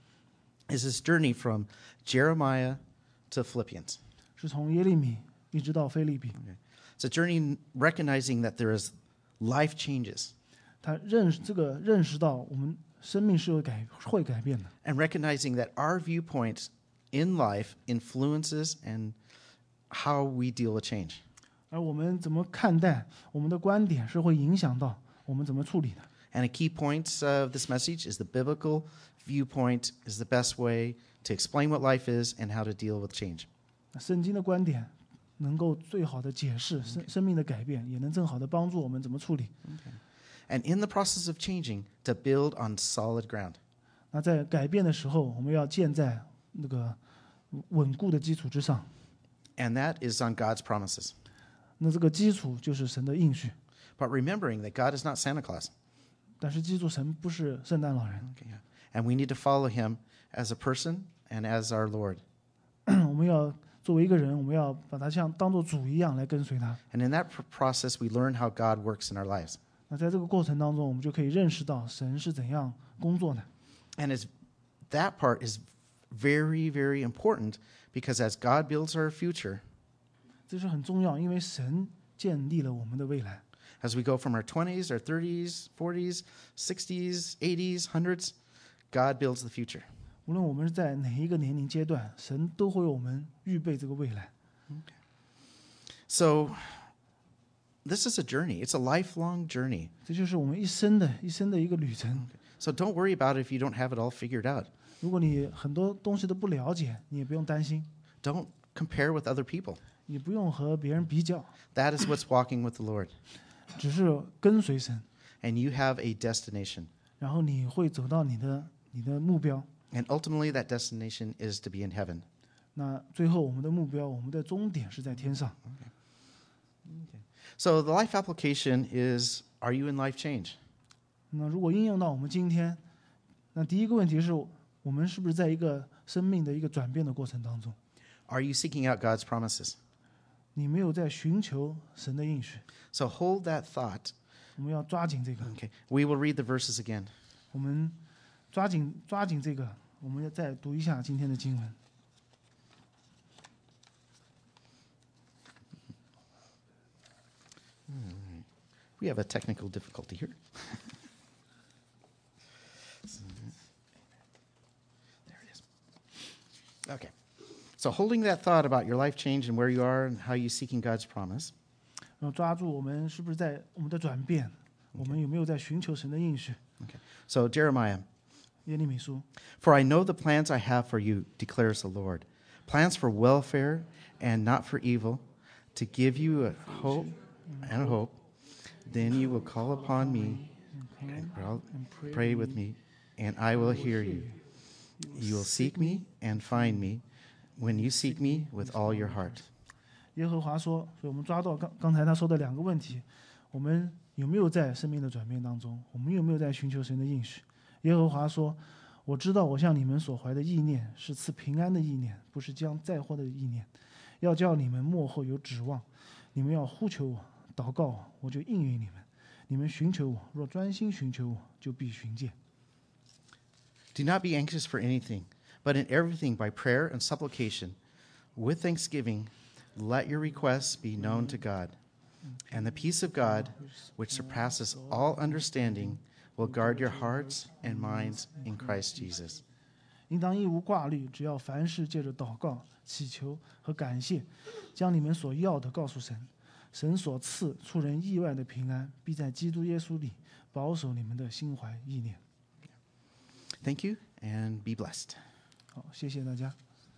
is this journey from Jeremiah to Philippians. 是从耶利米一直到腓立比。 It's a journey recognizing that there is life changes 他认识这个认识到我们生命是会改会改变的， and recognizing that our viewpoint in life influences and how we deal with change. 而我们怎么看待我们的观点是会影响到我们怎么处理的。 And a key point of this message is the biblical viewpoint is the best way to explain what life is and how to deal with change. 圣经的观点能够最好的解释生生命的改变，也能正好的帮助我们怎么处理。 And in the process of changing, to build on solid ground. 那在改变的时候，我们要建在那个稳固的基础之上。 And that is on God's promises. 那这个基础就是神的应许。 But remembering that God is not Santa Claus. 但是记住，神不是圣诞老人。 Okay, yeah. And we need to follow him as a person and as our Lord. 我们要作为一个人，我们要把他像当做主一样来跟随他。 And in that pr- process, we learn how God works in our lives. 那在这个过程当中，我们就可以认识到神是怎样工作的。 And as that part is very, very important because as God builds our future, 这是很重要，因为神建立了我们的未来。 as we go from our twenties, our thirties, forties, sixties, eighties, hundreds, God builds the future. 无论我们是在哪一个年龄阶段，神都会为我们预备这个未来。 So this is a journey. It's a lifelong journey. 这就是我们一生的一生的一个旅程。 So don't worry about it if you don't have it all figured out. 如果你很多东西都不了解，你也不用担心， Don't compare with other people. 你不用和别人比较， That is what's walking with the Lord. 只是跟随神， And you have a destination. 然后你会走到你的你的目标。 And ultimately, that destination is to be in heaven. 那最后我们的目标，我们的终点是在天上。 So the life application is, are you in life change? 那如果应用到我们今天，那第一个问题是我们是不是在一个生命的一个转变的过程当中？ Are you seeking out God's promises? 你没有在寻求神的应许， So hold that thought. 我们要抓紧这个， Okay. We will read the verses again. 我们抓紧抓紧这个，我们要再读一下今天的经文。 We have a technical difficulty here. There it is. Okay. So holding that thought about your life change and where you are and how you seeking God's promise, 然后抓住我们是不是在我们的转变，我们有没有在寻求神的应许？ okay. So Jeremiah, 耶利米书， for I know the plans I have for you, declares the Lord, plans for welfare and not for evil, to give you a hope and a hope. Then you will call upon me, and I'll pray with me, and I will hear you. You will seek me and find me when you seek me with all your heart. 耶和华说，所以我们抓到刚刚才他说的两个问题：我们有没有在生命的转变当中？我们有没有在寻求神的应许？耶和华说：“我知道我向你们所怀的意念是赐平安的意念，不是将灾祸的意念，要叫你们末后有指望。你们要呼求我，祷告我，我就应允你们。你们寻求我，若专心寻求我，就必寻见。” Do not be anxious for anything, but in everything by prayer and supplication, with thanksgiving, let your requests be known to God. And the peace of God, which surpasses all understanding, will guard your hearts and minds in Christ Jesus. 应当一无挂虑，只要凡事借着祷告、祈求和感谢，将你们所要的告诉神。神所赐出人意外的平安，必在基督耶稣里保守你们的心怀意念。 Thank you, and be blessed. 好，谢谢大家。